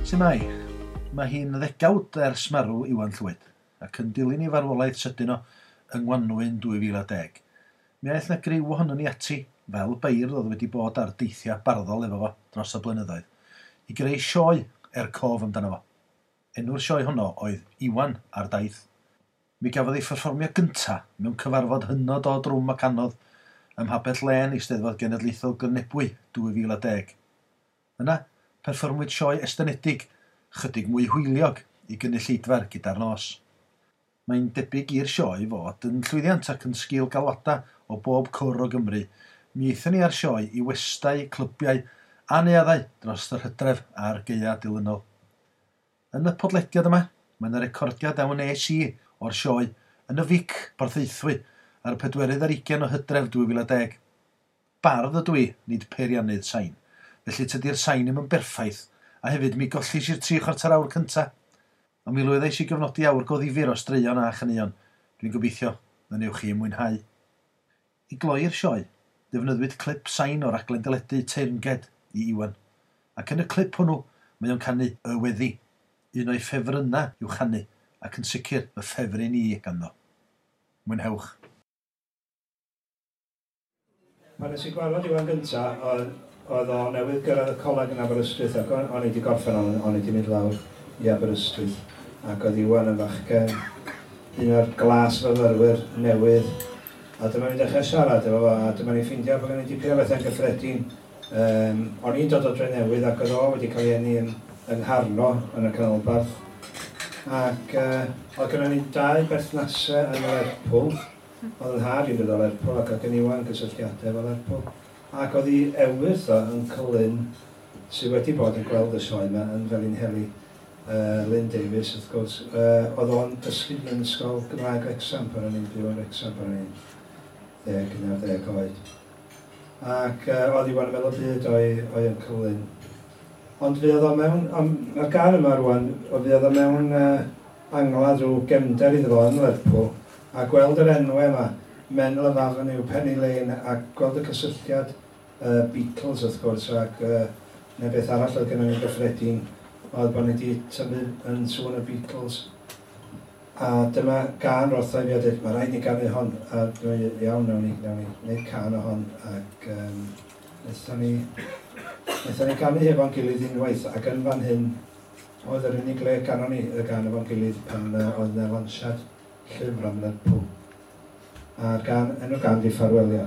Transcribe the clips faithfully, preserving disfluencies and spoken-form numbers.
Shwmai, mae hi'n ddegawd ers marw Iwan Llwyd ac yn dilyn ei farwolaeth sydyn o yng Ngwanwyn dwy fil a deg. Mi aeth na griw ohonon ni ati, fel beirdd oedd wedi bod ar deithiau barddol efo fo dros y blynyddoedd, i greu sioe er cof amdano fo. Enw'r sioe honno oedd Iwan ar daith. Mi gafodd ei pherfformio gyntaf mewn cyfarfod hynod o drwm ac anodd ym Mhabell Len, Eisteddfod Genedlaethol Gynebwy dwy fil a deg. Yna, perfformwyd sioe estynedig, chydig mwy hwyliog i gynulleidfa'r gyda'r nos. Mae'n debyg i'r sioe fod yn llwyddiant ac yn sgil galwada o bob cwr o Gymru. Mi eithon ni ar sioe i westai, clwbiau a neuaddau dros yr Hydref a'r Gaea dilynol. Yn y podlediad yma, mae yna recordiad a wnes i o'r sioe yn y Vic, Porthaethwy, ar pedwerydd ar ugain o Hydref dwy fil a deg. Bardd ydw i, nid peiriannydd sain. Felly tydi'r sain ddim yn berffaith, a hefyd mi gollais i'r tri chwarter awr cyntaf. Ond mi lwyddais i gyfnodi awr go ddifyr o straeon a chaneuon. Dwi'n gobeithio na newch chi mwynhau. I gloi'r sioe, defnyddwyd clip sain o raglen deledu Teyrnged i Iwan. Ac yn y clip hwnnw, mae o'n canu Y Weddi. Un o'i ffefrynna i'w chanu, ac yn sicr y ffefryn i ganddo. Mwynhewch. Mae nes i gwarfod Iwan gyntaf, oedd o newydd gyrraedd y coleg yn Aberystwyth, ac o'n i wedi gorffen o'n, o'n i wedi mynd lawr i Aberystwyth. Ac oedd Iwan yn fachgen, un o'r glas fyfyrwyr newydd, a dyma ni'n dechrau siarad efo fo, a dyma ni'n ffeindio bod gen i dipyn o bethau'n gyffredin. Um, o'n i'n dod o Dre Newydd ac oedd o wedi cael ei eni yn, yn Harno yn y canolbarth. Ac uh, oedd gen ni dau berthnasau yn Lerpwl. Oedd yn had i'n dod o Lerpwl ac oedd gen Iwan gysylltiadau efo Lerpwl. Ac oedd hi ewydd o yn Colin sydd wedi bod yn gweld y sioe yma yn Felinheli, uh, Lynn Davies wrth gwrs. Uh, oedd o'n dysgu yn ysgol Gymraeg Wrexham pan o'n i'n byw yn Wrexham pan o'n i'n ddeg yn ar ddeg oed. Ac uh, oedd Iwan yn meddwl byd o'i, o'i yn Colin. Ond fe oedd o mewn, mae'r gan yma rwan, o fe oedd o mewn uh, angladd rhyw gefnder iddo fo yn Lerpwl, a gweld yr enwau yma, Menlo Avenue, Penny Lane, a gweld y cysylltiad uh, Beatles wrth gwrs, ac uh, neu beth arall oedd gennym ni gyffredin, oedd bod ni wedi tyfu yn sŵn y Beatles. A dyma gan wrthau fi a dweud, mae rhaid ni ganu hon, a dwi'n iawn, nawn ni, nawn ni, wneud can o hon, ac um, wnaethon ni, wnaethon ni ganu efo'n gilydd unwaith, ac yn fan hyn, oedd yr unig le ganon ni y gan efo'n gilydd pan uh, oedd yna lansiad llyfr am Lerpwl. A'r gan, enw gan di Ffarwelio.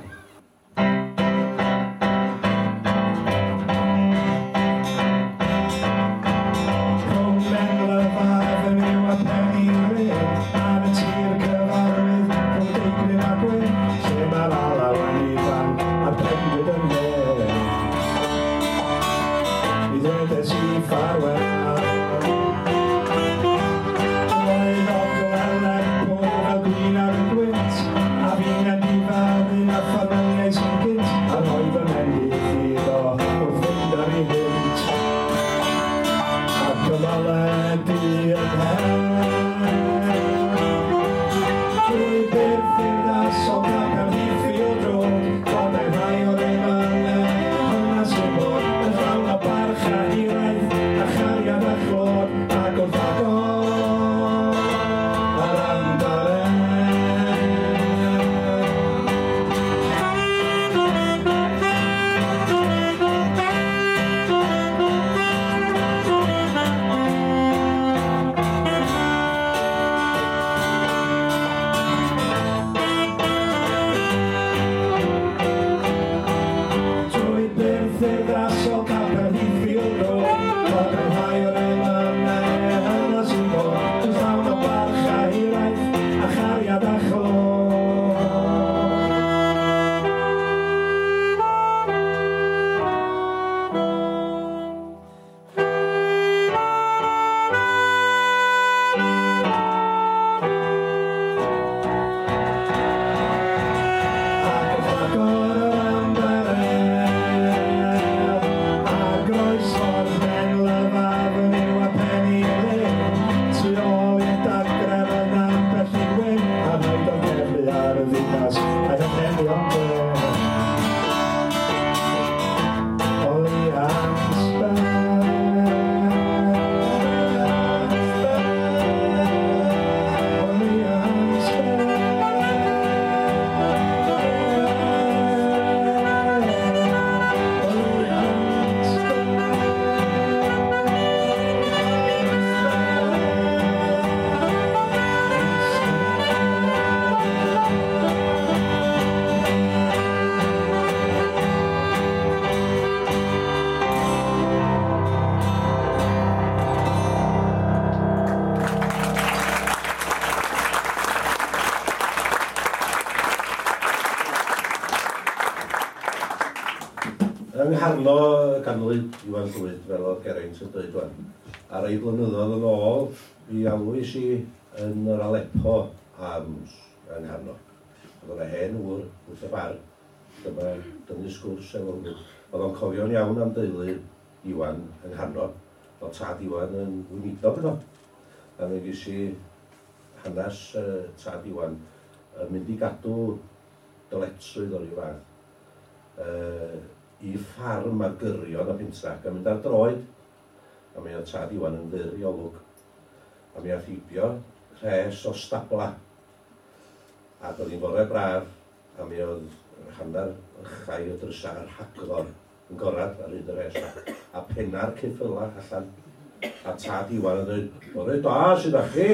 nghanol y ganlyd Iwan Llwyd, fel oedd Geraint yn dweud wan. A rei blynyddoedd yn ôl, mi alwys i yn yr Aleppo Arms yng Nghanol. Oedd yna hen wr wrth y bar, dyma dynnu sgwrs efo nhw. Oedd o'n cofio'n iawn am deulu Iwan yng Nghanol, oedd tad Iwan yn wynidog yno. A mi ges i hanes uh, tad Iwan yn mynd i gadw dyletswydd o'r i fath. Uh, i ffarm ar gyrion a pentra, gan mynd ar droed, a mi oedd tad Iwan yn fyr i olwg. A mi oedd hibio rhes o stabla. Ac oedd hi'n fore braf, a mi oedd hanner ychau o drysa ar hagor yn gorad ar hyd y rhes. A penna'r ceffyla allan. A tad Iwan yn dweud, bore da sydd â chi.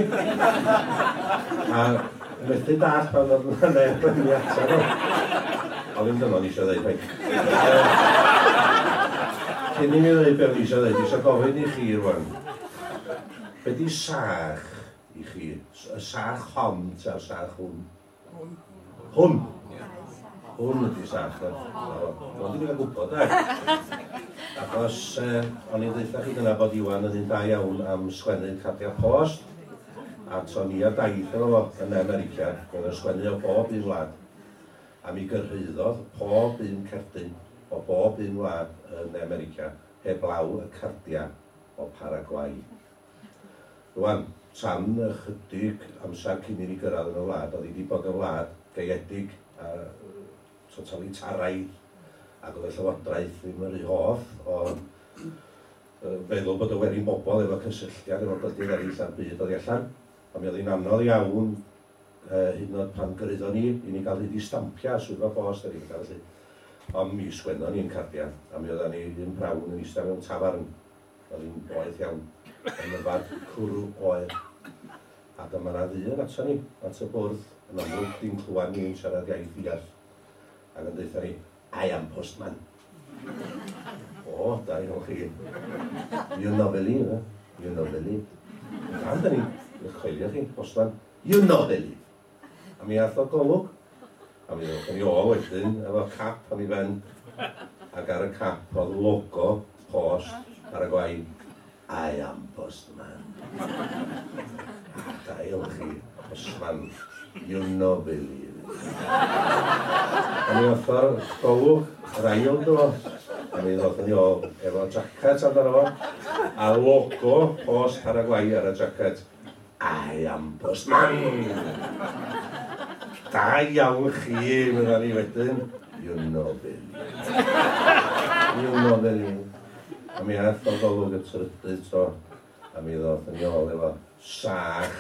A methu dall pan oedd yna neb yn ei atab o. O ddim dyna ni eisiau dweud, hei. Cyn i mi ddweud beth ni eisiau dweud, eisiau gofyn i chi rwan. Be di sach i chi? Y sach hon ta'r sach hwn? Hwn? Hwn ydi sach. Ond dwi'n cael gwybod, e? Achos o'n i'n dweud chi dyna bod Iwan yn un da iawn am sgwennu cardiau post. A to ni a daith efo fo yn America, oedd yn sgwennu o bob un wlad. A mi gyrhaeddodd pob un cerdyn o bob un wlad yn America heblaw y cardia o Paraguay. Rwan, tan ychydig amser cyn i ni gyrraedd yn y wlad, oedd hi wedi bod yn wlad gaeedig a totalitaraidd, ac oedd y llywodraeth ddim yn rhy hoff o uh, feddwl bod y werin bobl efo cysylltiad efo bydydd eraill ar byd oedd i allan. A mi oedd hi'n anodd iawn uh, hyd yn oed pan gyrraeddon ni i ni gael hyd i stampia swyddfa post er i gael. Ond mi sgwennon ni'n cardia, a mi oedden ni un prawn yn eistedd mewn tafarn. Oedd hi'n boeth iawn, yn yfad cwrw oer. A dyma na ddyn ato ni, at y bwrdd, yn amlwg dim clywed ni'n siarad iaith ddiall. Ac yn dweud ni, I am postman. O, da i nhw chi. You know believe, eh? You know believe. Dan da ni, chweilio chi, postman. You know believe. A mi ath o golwg. A mi ddod ni o wedyn, efo cap am i ben. Ac ar y cap oedd logo post ar y gwain. I am postman. A da i chi, postman. You know believe. A mi oedd o'r golwg, yr ail do. A mi ddod ni o efo jacket amdano fo. A logo post Paraguay ar y jacket. I am postman. Da iawn chi, mynd ni wedyn. You know believe. You know believe. A mi ath o golwg y trydydd to. A mi ddod ni ôl efo sach.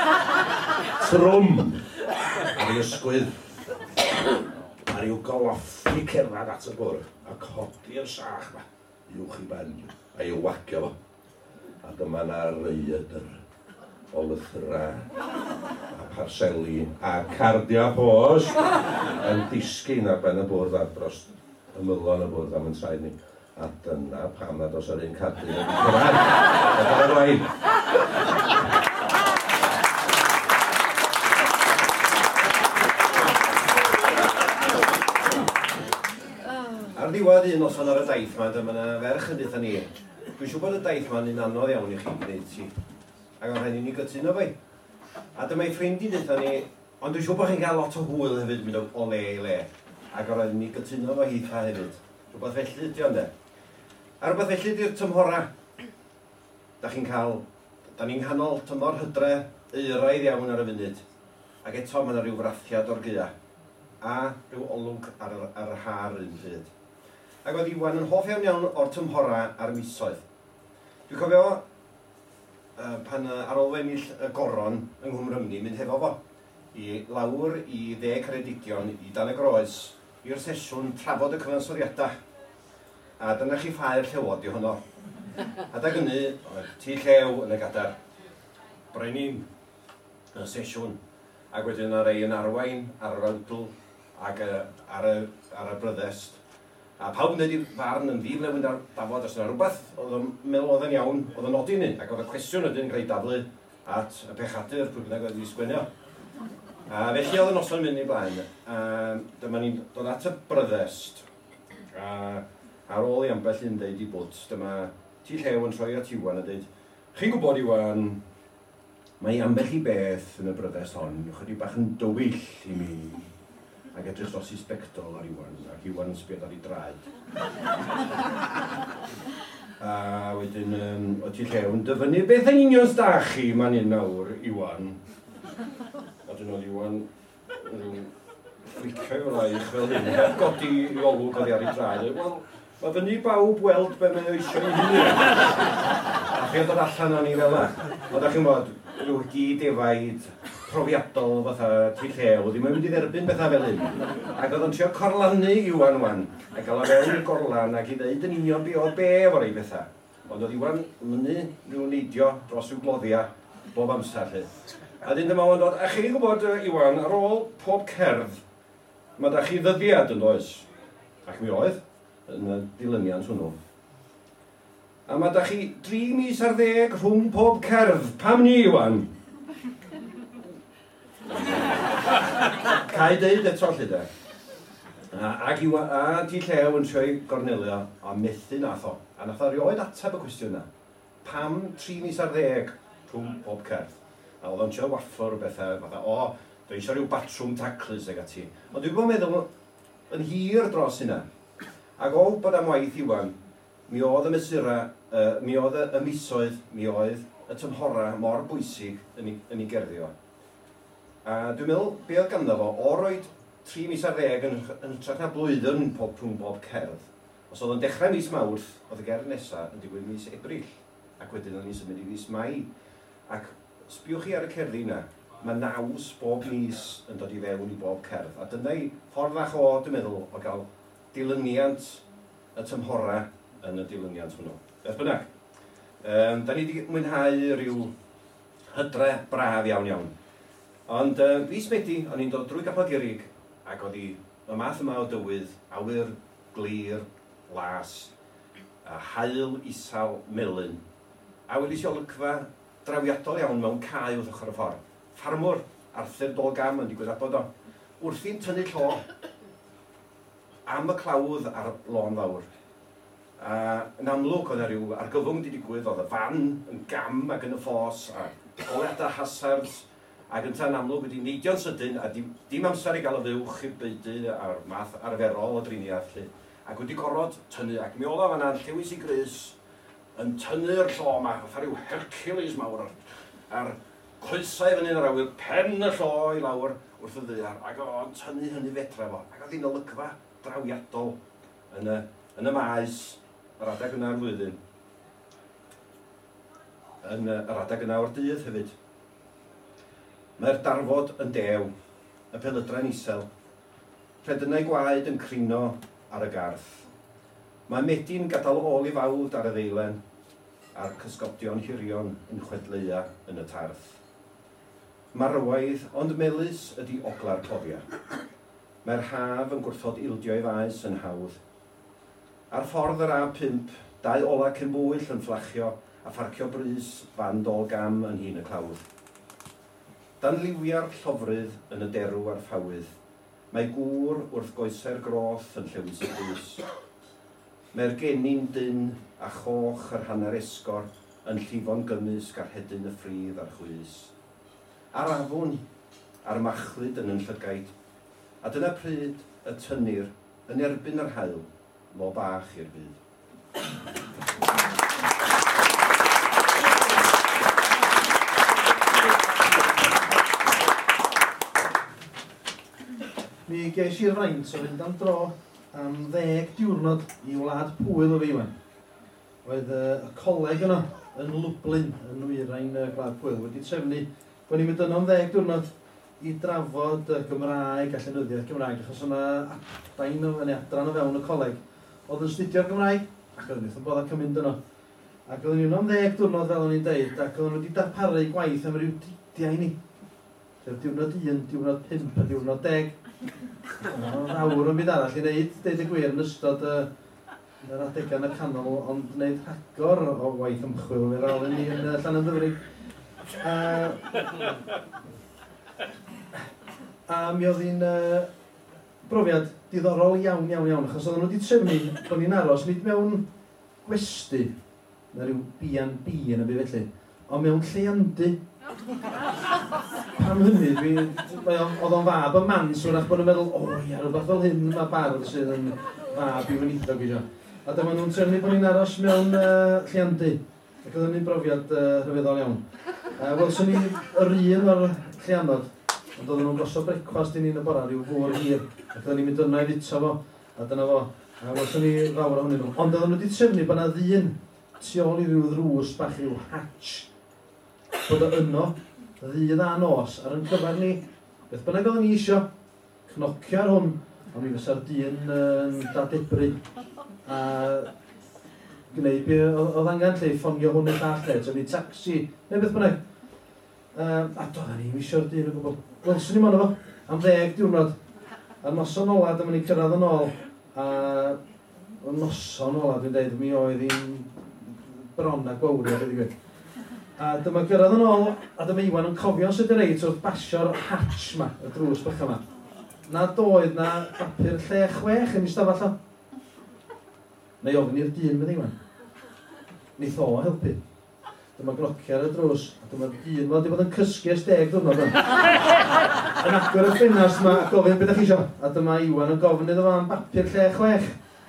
Trwm. Ar ei ysgwydd. A ryw goloffi cerdded at y bwrdd. A codi'r sach ma. Uwch i ben. A i'w wagio fo. A dyma na reidr o lythra a parseli a cardia post yn disgyn ar ben y bwrdd ar dros ymylon y bwrdd am yn sain ni. A dyna pam nad os yr un cardi yn cyrraedd. A dyna'r rhaid. Ar ddiwedd un noson ar y daith ma, dyma yna ferch yn dweud ni. Dwi'n siŵr bod y daith ma'n un anodd iawn i chi gwneud ti. Ac o'n rhaid i ni gytuno fe. A dyma ei ffrind i dweud ni, ond dwi'n siŵr bod chi'n cael lot o hwyl hefyd mynd o le i le. Ac o'n rhaid i ni gytuno fo hitha hefyd. Rhywbeth felly ydi ond e. A rhywbeth felly ydi'r tymhora. Da chi'n cael, da ni'n nghanol tymor hydre euraidd iawn ar y funud. Ac eto mae yna rhyw frathiad o'r gaea. A rhyw olwg ar, ar y har un pryd. Ac oedd Iwan yn hoff iawn iawn o'r tymhora a'r misoedd. Dwi'n cofio uh, pan uh, ar ôl ennill y goron yng Nghymrymni mynd hefo fo i lawr i dde Ceredigion i Dan y Groes i'r sesiwn trafod y cyfansoddiadau. A dyna chi ffair llewod i honno. A da gynnu, tu llew yn y gadar. Brenin y sesiwn. Ac wedyn ar ei yn arwain ar yr awdl ac uh, ar, y, ar y bryddest. A pawb yn dweud i farn yn ddiflewyn ar dafod os yna rhywbeth oedd yn meddwl oedd yn iawn, oedd yn nodi ni. Ac oedd y cwestiwn ydyn greu daflu at y pechadur pwy bynnag oedd i sgwenio. A felly oedd y noson mynd i blaen. A dyma ni'n dod at y bryddest. A, ar ôl i ambell un deud i bwt, dyma Ti Llew yn troi at Iwan a dweud, chi'n gwybod Iwan, mae ambell i beth yn y brydes hon, chydig bach yn dywyll i mi, ac edrych dros i sbectol ar Iwan, ac Iwan yn sbiad ar ei draed. A wedyn, um, o Ti Llew yn dyfynu, beth yn union sdach chi man un nawr, Iwan? A dyn oedd Iwan yn ffricio i'w laich fel hyn, heb godi i olwg oddi ar ei draed. Wel, mae fyny bawb weld be mae eisiau i hynny. A chi oedd allan o'n i fel yna. Ond a'ch chi'n bod, rhyw gyd efaid profiadol fatha Ti Llew, ddim yn mynd i dderbyn bethau fel hyn. Ac oedd o'n trio corlannu Iwan wan, a gael o fewn i'r gorlan ac i ddeud yn union be oedd be efo'r ei bethau. Ond oedd Iwan mynnu rhyw neidio dros i'w gloddia bob amser lle. A dyn dyma o'n dod, a chi'n gwybod Iwan, ar ôl pob cerdd, mae da chi ddyddiad yn oes. Ac mi oedd, yn y dilyniant hwnnw. A mae da chi dri mis ar ddeg rhwng pob cerdd. Pam ni, Iwan? Cai deud eto lle de. Ac Iwan, a Ti Llew yn troi Gornelio, a methu nath o. A nath o rioed ateb y cwestiwn yna. Pam tri mis ar ddeg rhwng pob cerdd? A oedd o'n trio wafflor o bethau, fatha, o, dwi eisiau rhyw batrwm taclus ag ati. Ond dwi'n bod meddwl yn hir dros hynna. Ac o bod am waith Iwan, mi oedd y mesura, uh, mi oedd y, y misoedd, mi oedd y tymhora mor bwysig yn ei, yn ei gerddi o. A dwi'n meddwl, be oedd ganddo fo, o roed tri mis ar ddeg yn, yn hytrach na blwyddyn pob rhwng bob cerdd. Os oedd yn dechrau mis Mawrth, oedd y gerdd nesaf yn digwydd mis Ebrill. Ac wedyn o'n i'n symud i mis Mai. Ac sbiwch chi ar y cerddi yna, mae naws bob mis yn dod i fewn i bob cerdd. A dyna i ffordd fach o, dwi'n meddwl, o gael dilyniant y tymhora yn y dilyniant hwnnw. Beth bynnag. Um, da ni wedi mwynhau rhyw hydre braf iawn iawn. Ond um, fis Medi, o'n i'n dod drwy Capel Gurig, ac oedd hi y math yma o dywydd, awyr, glir, las, a haul isal melyn. A wedi si olygfa drawiadol iawn mewn cae wrth ochr y ffordd. Ffarmwr Arthur Dolgam yn digwydd abod o. Wrthi'n tynnu llo am y clawdd ar y lôn fawr. A yn amlwg oedd yna rhyw argyfwng wedi digwydd, oedd y fan yn gam ac yn y ffos, a goleuadau hazards, ac yn tan amlwg wedi neidio'n sydyn, a dim, dim amser i gael y fywch i'r beidu a'r math arferol o driniaeth. Ac wedi gorfod tynnu, ac mi oedd o fan'na llewis i grys, yn tynnu'r llo yma, fatha rhyw Hercules mawr, ar, ar coesau fyny yn yr awyr, pen y llo i lawr wrth y ddaear, ac o'n tynnu hynny fedra fo. Ac oedd hi'n olygfa drawiadol yn y, yn y maes, yr adeg yna o'r flwyddyn. Yn yr adeg yna o'r dydd hefyd. Mae'r darfod yn dew, y pelydra'n isel, rhedynau gwaed yn crino ar y garth. Mae Medi'n gadael ôl i fawd ar y ddeilen, a'r cysgodion hirion yn chwedleia yn y tarth. Marwaidd ond melys ydy ogla'r cloddia. Mae'r haf yn gwrthod ildio ei faes yn hawdd. Ar ffordd yr A pump, dau ola cynbwyll yn fflachio a pharcio brys fan Dolgam yn hun y clawdd. Dan liwiau'r llofrydd yn y derw a'r ffawydd, mae gŵr wrth goesau'r groth yn llewis y brys. Mae'r gennin dyn a choch yr hanner esgor yn llifo'n gymysg ar hedyn y ffridd a'r chwys. Ar afwn, a'r machlyd yn yn llygaid, a dyna pryd y tynnir yn erbyn yr haul, lo bach i'r byd. Mi ges i'r fraint o fynd am dro am ddeg diwrnod i wlad Pwyl o fi wan. Oedd y coleg yno yn Lwblin, yn Wyrain y Gwlad Pwyl, wedi trefnu bod ni'n mynd yno am ddeg diwrnod i drafod y Gymraeg a llenyddiaeth Gymraeg, achos yna adain o fyny adran o fewn y coleg oedd yn studio'r Gymraeg, ac oedd yn bod ac yn mynd yno. Ac oedd ni'n am ddeg diwrnod fel o'n i'n deud, ac oedd nhw wedi darparu gwaith am ryw didiau i ni. Sef diwrnod un, diwrnod pump a diwrnod deg. Awr yn byd arall i wneud, deud y gwir, yn ystod y, yr adegan y canol, ond wneud rhagor o waith ymchwil i'r ôl ni yn uh, Llanymddyfri. A, a mi oedd hi'n uh, brofiad diddorol iawn, iawn, iawn, achos oedden nhw wedi trefnu bod ni'n aros nid mewn gwesty, na ryw B and B yn y byd felly, ond mewn lleiandy. Pam hynny, dwi, oedd o'n fab y man, so wrach bod nhw'n meddwl, o ia, rhywbeth fel hyn, mae bardd sydd yn fab i wynidog i jo. A dyma nhw'n trefnu bod ni'n aros mewn uh, lleiandy. Ac oedd hynny'n brofiad uh, rhyfeddol iawn. Uh, Wel, sy'n ni yr un o'r lleianod, ond oedden nhw'n gosod brecwast i ni'n y bora, rhyw fôr hir. Ac oedden ni'n mynd yna i fita fo, a dyna fo. A wel, sy'n ni fawr ohonyn nhw. Ond oedden nhw wedi trefnu bod yna ddyn tu ôl i ryw ddrws bach ryw hatch. Bod o yno, ddydd a nos, ar yn cyfer ni, beth bynnag oedden ni isio, cnocio ar hwn, ond mi fysa'r dyn yn uh, dadebru. A gwneud be oedd angen lle ffonio hwn eich all lle, tynnu taxi, neu beth bynnag. Uh, a doedden ni'n misio'r dyn o gwbl. Wel, sy'n ni'n mono fo, am ddeg diwrnod. A'r noson ola, dyma ni'n cyrraedd yn ôl. A y noson ola, dwi'n dweud, mi oedd hi'n bron a gwawri, a beth i gwyd. A dyma cyrraedd yn ôl, a dyma Iwan yn cofio sydd yn reit wrth basio'r hatch ma, y drws bycha ma. Na doedd na bapur lle chwech yn ei stafell o. Neu ofyn i'r dyn fydd Iwan. Neith o helpu. Dyma gnocchi ar y drws, a dyma'r dyn, wel, di bod yn cysgu ers deg diwrnod yn. Yn agor y ffenast yma, gofyn beth ydych chi isio. A dyma Iwan yn gofyn iddo fo am bapur lle chwech.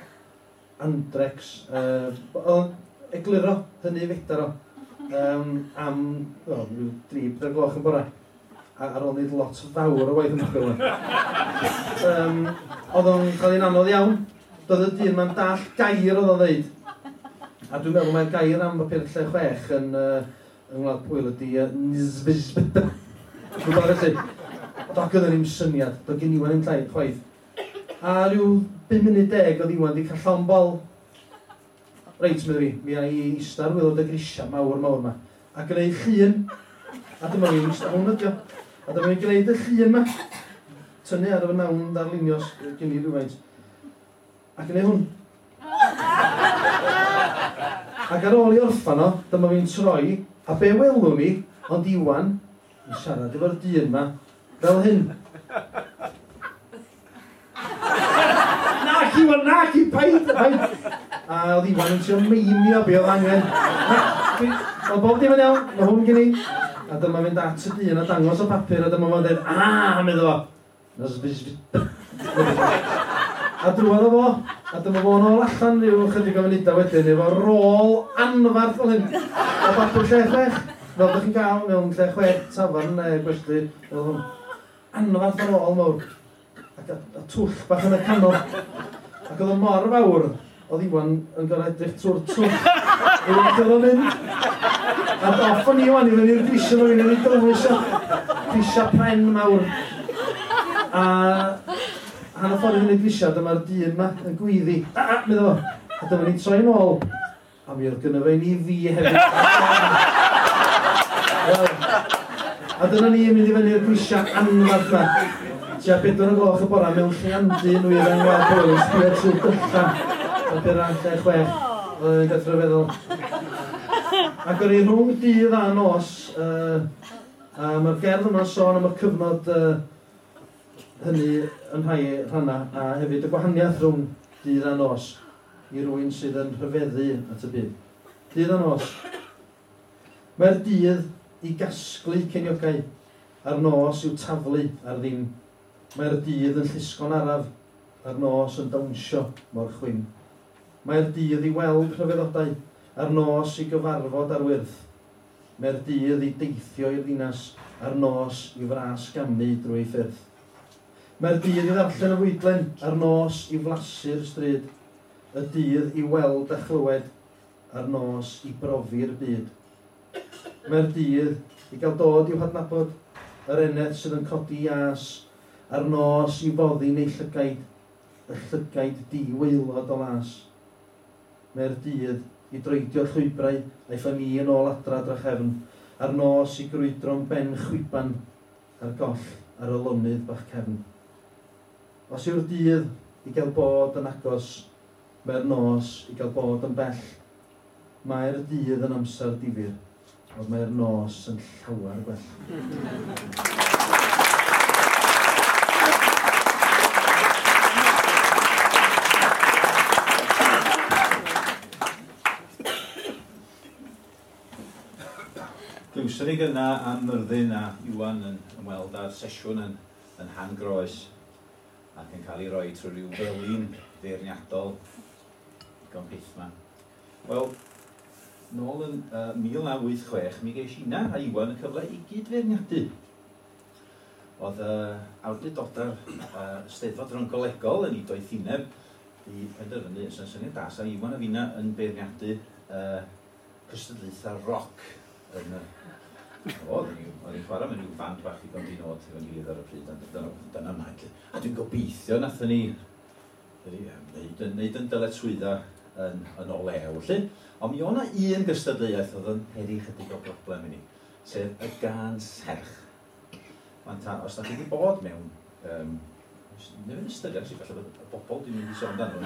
Andrex. Uh, egluro, hynny fedar o. Um, am, o, rhyw dri bedair gloch yn bora. A ar ôl wneud lot fawr o waith ymchwil yma. Um, oedd o'n cael ei anodd iawn. Doedd y dyn mae'n dall gair oedd o'n ddeud. A dwi'n meddwl mae'r gair am bapur lle chwech yn uh, yng Ngwlad Pwyl ydi uh, nizfizbyda. Dwi'n gwybod felly. Doedd gyda ni'n syniad. Doedd gen Iwan yn llai chwaith. A rhyw bum munud deg oedd Iwan wedi cael llawn bol. Reit, meddwl fi. Mi a i istar wylod y grisia mawr mawr yma. A gwneud llun. A dyma fi'n istar hwn ydio. A dyma fi'n gwneud y llun yma. Tynnu ar y nawn darlunios gen i rhywfaint. Ac yn ei hwn. Ac ar ôl i orffan o, dyma fi'n troi, a be welwn ni, ond Iwan, yn siarad efo'r dyn yma, fel hyn. Nac Iwan, nac i paid, paid. A oedd Iwan yn trio meimio be oedd angen. Oedd bob dim yn iawn, mae hwn gen i. A dyma fi'n dat y dyn a dangos o papur, a dyma fo'n dweud, a, meddwl o. A drwodd o fo, a dyma fo'n ôl allan rhyw chydig o funudau wedyn, efo rôl anfarth fel hyn. A bapur lle chwech, fel ydych chi'n gael mewn lle chwech tafarn neu gwestiwn, fel hwn. Anfarth o'n ôl mawr. Ac a, a twll bach yn y canol. Ac oedd o mor fawr, oedd Iwan yn gorau edrych trwy'r twll. Iwan oedd o'n mynd. A doff o'n Iwan i fynd i'r grisia nhw, i'n ei dywys o. Grisia pren mawr. A... Han o ffordd yn y grisia, dyma'r dyn yma yn gwyddi. A, a, meddwl o. A dyma ni'n troi yn ôl. A mi oedd gynnu fe ni fi hefyd. A dyna ni yn mynd i fyny'r grisia anfarth yma. Tia bedwar o gloch y bora mewn lleiandy nhw i'r Ngwlad Pwyl yn sbio trwy dylla. A byr ar lle chwech. Oedd yn gyda'r feddwl. Ac yr un rhwng dydd a nos. Uh, a mae'r gerdd yma'n sôn am y cyfnod... Uh, hynny yn rhai rhanna, a hefyd y gwahaniaeth rhwng dydd a nos i rywun sydd yn rhyfeddu at y byd. Dydd a nos. Mae'r dydd i gasglu ceiniogau, a'r nos i'w taflu ar ddim. Mae'r dydd yn llusgo'n araf, a'r nos yn dawnsio mor chwyn. Mae'r dydd i weld rhyfeddodau, a'r nos i gyfarfod ar wyrth. Mae'r dydd i deithio i'r ddinas, a'r nos i fras gamu drwy ffyrdd. Mae'r dydd i ddarllen y fwydlen, a'r nos i flasu'r stryd. Y dydd i weld a chlywed, a'r nos i brofi'r byd. Mae'r dydd i gael dod i'w hadnabod, yr eneth sydd yn codi ias, a'r nos i foddi neu llygaid, y llygaid di-weilod o las. Mae'r dydd i droedio'r llwybrau a'i ffani yn ôl adra drachefn, a'r nos i grwydro'n ben chwiban, a'r goll ar y lonydd bach cefn. Os yw'r dydd i gael bod yn agos, mae'r nos i gael bod yn bell. Mae'r dydd yn amser difyr, ond mae'r nos yn llawer gwell. Glywson ni gyna am Myrddin a Iwan yn ymweld â'r sesiwn yn, yn Han Groes ac yn cael ei roi trwy ryw felin ddeirniadol digon pethma. Wel, nôl yn uh, mil naw wyth chwech, mi geis Ina a Iwan yn cyfle i gyd-feirniadu. Oedd uh, awdurdoda'r uh, Steddfod Ryngolegol yn ei doethineb i penderfynu yn syniad das a Iwan a Fina yn beirniadu uh, cystadlaethau roc yn y... O, oedd ni'n chwarae mewn rhyw band bach i gondi nod efo'n gilydd ar y pryd, dyna mlaen. A dwi'n gobeithio nathon ni wneud yn dyled swydda yn, yn o lew, lle. Ond mi o'na un gystadleuaeth oedd yn heri chydig o broblem i ni, sef y gan serch. Ta, os da chi wedi bod mewn, um, neu fy'n ystyried, sy'n falle y bobl dwi'n mynd i sôn dan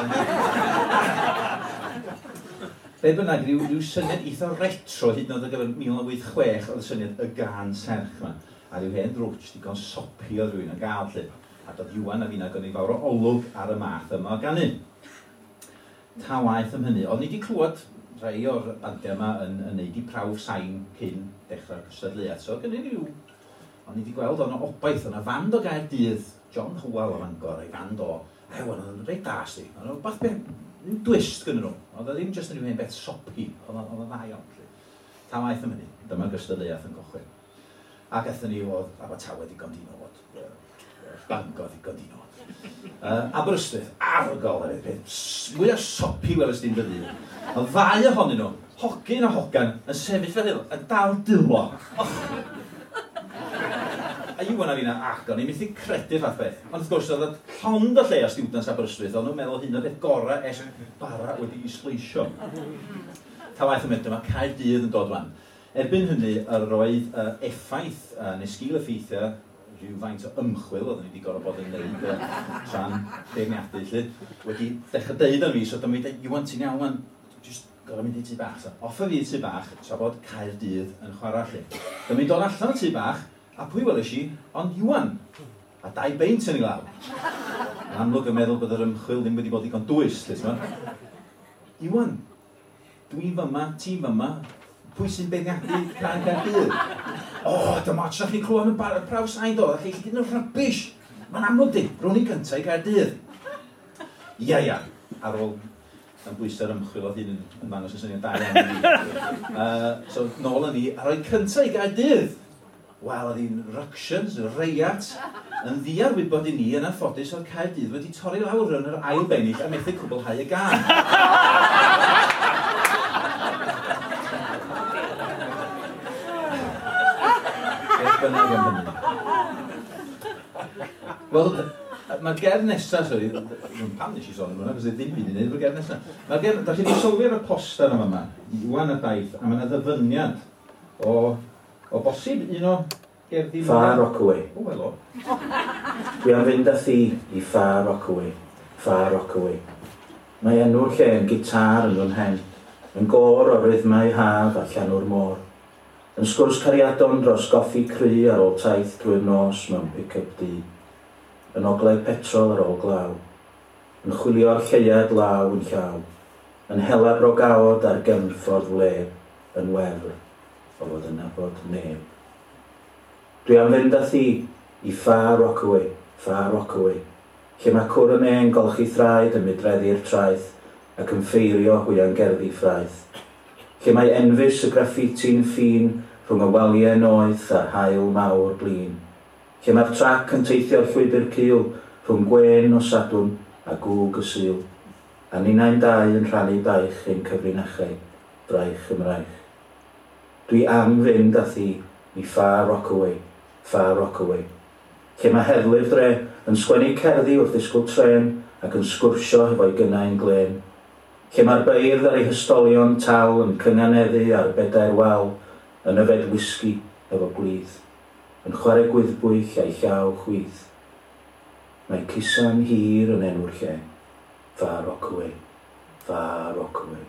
nhw. Be bynnag, rhyw, rhyw syniad eitha retro hyd yn oed ar gyfer mil naw wyth chwech oedd y syniad y gan serch yma. A rhyw hen drwch digon sopi oedd rhywun yn gael lle. A doedd Iwan a Fina gynnu fawr o olwg ar y math yma o ganu. Ta waith am hynny. Ond ni wedi clywed rhai o'r bandiau yma yn, yn neud i prawf sain cyn dechrau'r cystadleuaeth. So gynnu rhyw... Ond ni wedi gweld o'n obaith, o'na fand o Gaerdydd, John Hwal o Fangor, ei fand o... Ewan, oedd yn reit das di. Oedd o'n bath beth... Rhyw dwist gyda nhw. Oedd ddim jyst yn rhyw hen beth sopi. Oedd o'n dda iawn. Ta waith am hynny. Dyma gystadleuaeth yn gochwyn. Ac eithon ni oedd Abertawe digon dinod. Bangor digon dinod. Uh, Aberystwyth, argol hefyd. Mwy o sopi welys di'n dyddi. Oedd ddau ohonyn nhw, hogyn a hogan, yn sefyll fel hyn, yn dal dilo. A Iwan a Fina, ach, o'n i'n methu credu fath beth. Ond wrth gwrs, oedd llond o lle a students Aberystwyth, ond nhw'n meddwl hyn o beth gorau es bara wedi isleisio. Ta waith yn mynd, yma Caerdydd yn dod wan. Erbyn hynny, yr oedd uh, effaith uh, neu sgil effeithiau rhywfaint o ymchwil, oedd ni wedi gorau bod yn neud uh, tra'n beirniadu, lle, wedi dechrau deud am fi, so dyma i dweud, Iwan, ti'n iawn, man, just gorau mynd i tŷ bach. So, offa fi tŷ bach, tra bod Caerdydd yn chwarae lle. Dyma i'n dod allan o tŷ bach, a pwy welys i, ond Iwan, a dau beint yn ei law. Yn amlwg yn meddwl bod yr ymchwil ddim wedi bod digon dwys, lle, ti'n Iwan, dwi fyma, ti fyma, pwy sy'n beirniadu Craen Caerdydd? O, dyma, tra chi clywed yn barod prawf sain do, a chi chi gyd yn rybys. Mae'n amlwg di, rwy'n i gyntaf i Caerdydd. Ia, ia, ar ôl yn bwysau'r ymchwil oedd hyn yn ddangos yn syniad da iawn. uh, so, nôl yn ni, a roi cyntaf i Gaerdydd. Wel, oedd hi'n ructions, reiat, yn ddiarwyd bod i ni yn anffodus o'r Caerdydd wedi torri lawr yn yr ail bennill a methu cwblhau y gan. Beth bynnag am hynny. Wel, mae'r gerdd nesaf, sori, pam nes i sôn am hwnna, cos ddim byd i wneud efo'r gerdd nesaf. Mae'r gerdd, da chi wedi sylwi ar y poster yma yma, Iwan y daith, a mae'n ddyfyniad o... O bosib, un o gerddi... Far Rockaway. O, welo. Dwi am fynd â thi i Far Rockaway. Far Rockaway. Mae enw'r lle yn gitar yn nhw'n hen, yn gor o rythmau haf allan o'r môr. Yn sgwrs cariadon dros goffi cry ar ôl taith drwy'r nos mewn pick-up du. Yn ogledd petrol ar ôl glaw. Yn chwilio'r lleiad law yn llaw. Yn hela brogaod ar gefnffordd wleb, yn wefr. O fod yn nabod neb. Dwi am fynd â thi i Far Rockaway, Far Rockaway, lle mae cwr yn e'n golchi thraed yn midreddi'r traeth ac yn ffeirio hwya'n gerddi ffraeth. Lle mae enfys y graffiti'n ffin rhwng y waliau noeth a'r haul mawr blin. Lle mae'r trac yn teithio'r llwybr cil rhwng gwen o sadwn a gwg y sil. A ninnau'n dau yn rhannu baich ein cyfrinachau, braich ymraich. Dwi am fynd â thi i Far Rockaway, Far Rockaway. Lle mae heddlu'r dre yn sgwennu cerddi wrth ddisgwyl tren ac yn sgwrsio efo'i gynnau'n glen. Lle mae'r beirdd ar ei hystolion tal yn cynganeddu ar bedair wal yn yfed whisky efo gwydd, yn chwarae gwyddbwyll a'i llaw chwydd. Mae cusa'n hir yn enw'r lle, Far Rockaway, Far Rockaway.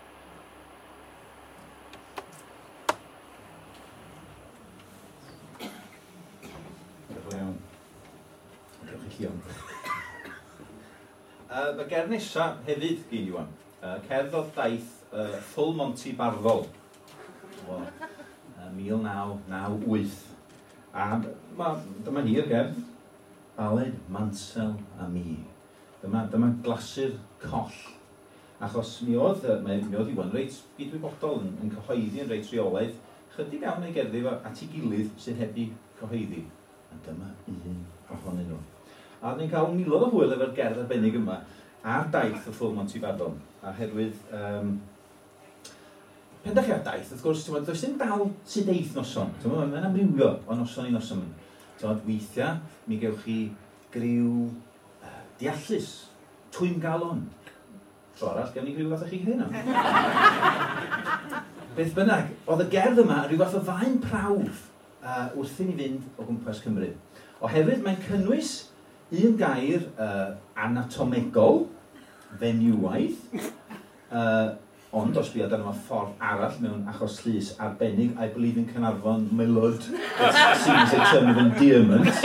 Uh, Mae gerdd nesaf hefyd gyn Iwan. Uh, cerdd o daith uh, Full Monty Barddol. Well, um, mil naw naw wyth. A ma, dyma ni'r gerdd, Aled, Mansell a mi. Dyma, dyma glasur coll. Achos mi oedd, mi oedd Iwan reit gydwybodol yn, yn cyhoeddi yn reit reolaidd, chydig iawn ei gerddi at ei gilydd sy'n hebu cyhoeddi. A dyma un ohonyn nhw. A ni'n cael miloedd o hwyl efo'r gerdd arbennig yma ar daith y ffilm Montevideo. A herwydd, um, pen da chi ar daith, wrth gwrs, does dim dal sydd eith noson. Mae'n amrywio o noson i noson. Weithiau, mi gewch chi griw uh, diallus, twym galon. Tro arall, gewn ni griw fath o chi hyn. Beth bynnag, oedd y gerdd yma rhyw fath o faen prawf uh, wrth i ni fynd o gwmpas Cymru. Oherwydd mae'n cynnwys un gair uh, anatomegol, fenywaith, uh, ond os biad arno ffordd arall mewn achos llys arbennig, I believe in Caernarfon, my lord, it seems a term of endearment.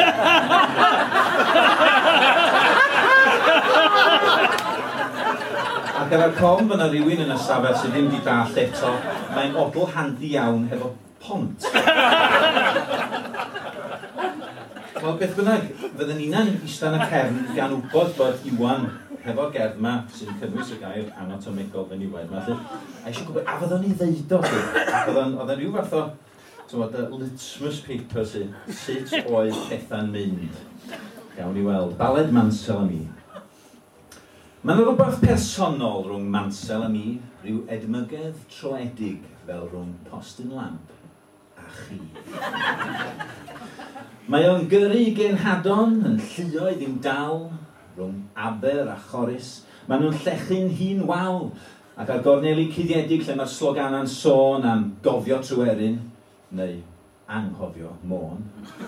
Ac ar y com fyna rhywun yn y stafell sydd ddim wedi dall eto, mae'n odl handi iawn hefo pont. Wel, beth bynnag, fydden ni'n eistedd yn y cefn gan wybod bod Iwan hefo'r gerdd yma sy'n cynnwys y gair anatomegol fenywaith yma. A eisiau gwybod, a fyddwn ni ddeud o chi. Oedd e'n rhyw fath o tywod, litmus paper sy'n sut oedd pethau'n mynd. Gawn ni weld. Baled Mansell a mi. Mae'n rhywbeth personol rhwng Mansell a mi, rhyw edmygedd troedig fel rhwng postyn lamp a chi. Mae o'n gyrru genhadon yn lluoedd i'w dal, rhwng Aber a Chorys. Maen nhw'n llechu'n hun wal, ac ar gorneli cuddiedig lle mae'r sloganau'n sôn am gofio trwerin, neu anghofio môn.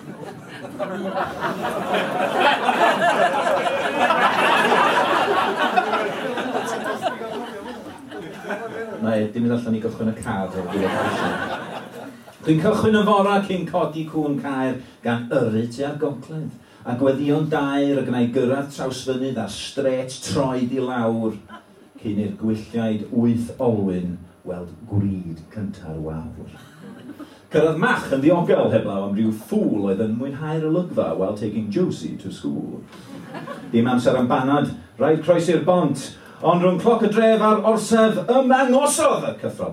Mae, dim mynd allan i gychwyn y cad o'r diwedd. Dwi'n cychwyn y fora cyn codi cwn caer gan yrru tua'r gogledd. A gweddion dair y gwneud gyrraedd trawsfynydd a stret troed i lawr cyn i'r gwylliaid wyth olwyn weld gwryd cynta'r wawr. Cyrraedd Mach yn ddiogel heblaw am ryw ffŵl oedd yn mwynhau'r olygfa while taking Josie to school. Dim amser am banad, rhaid croesi'r bont, ond rhwng cloc y dref a'r orsaf ymddangosodd y cyffro.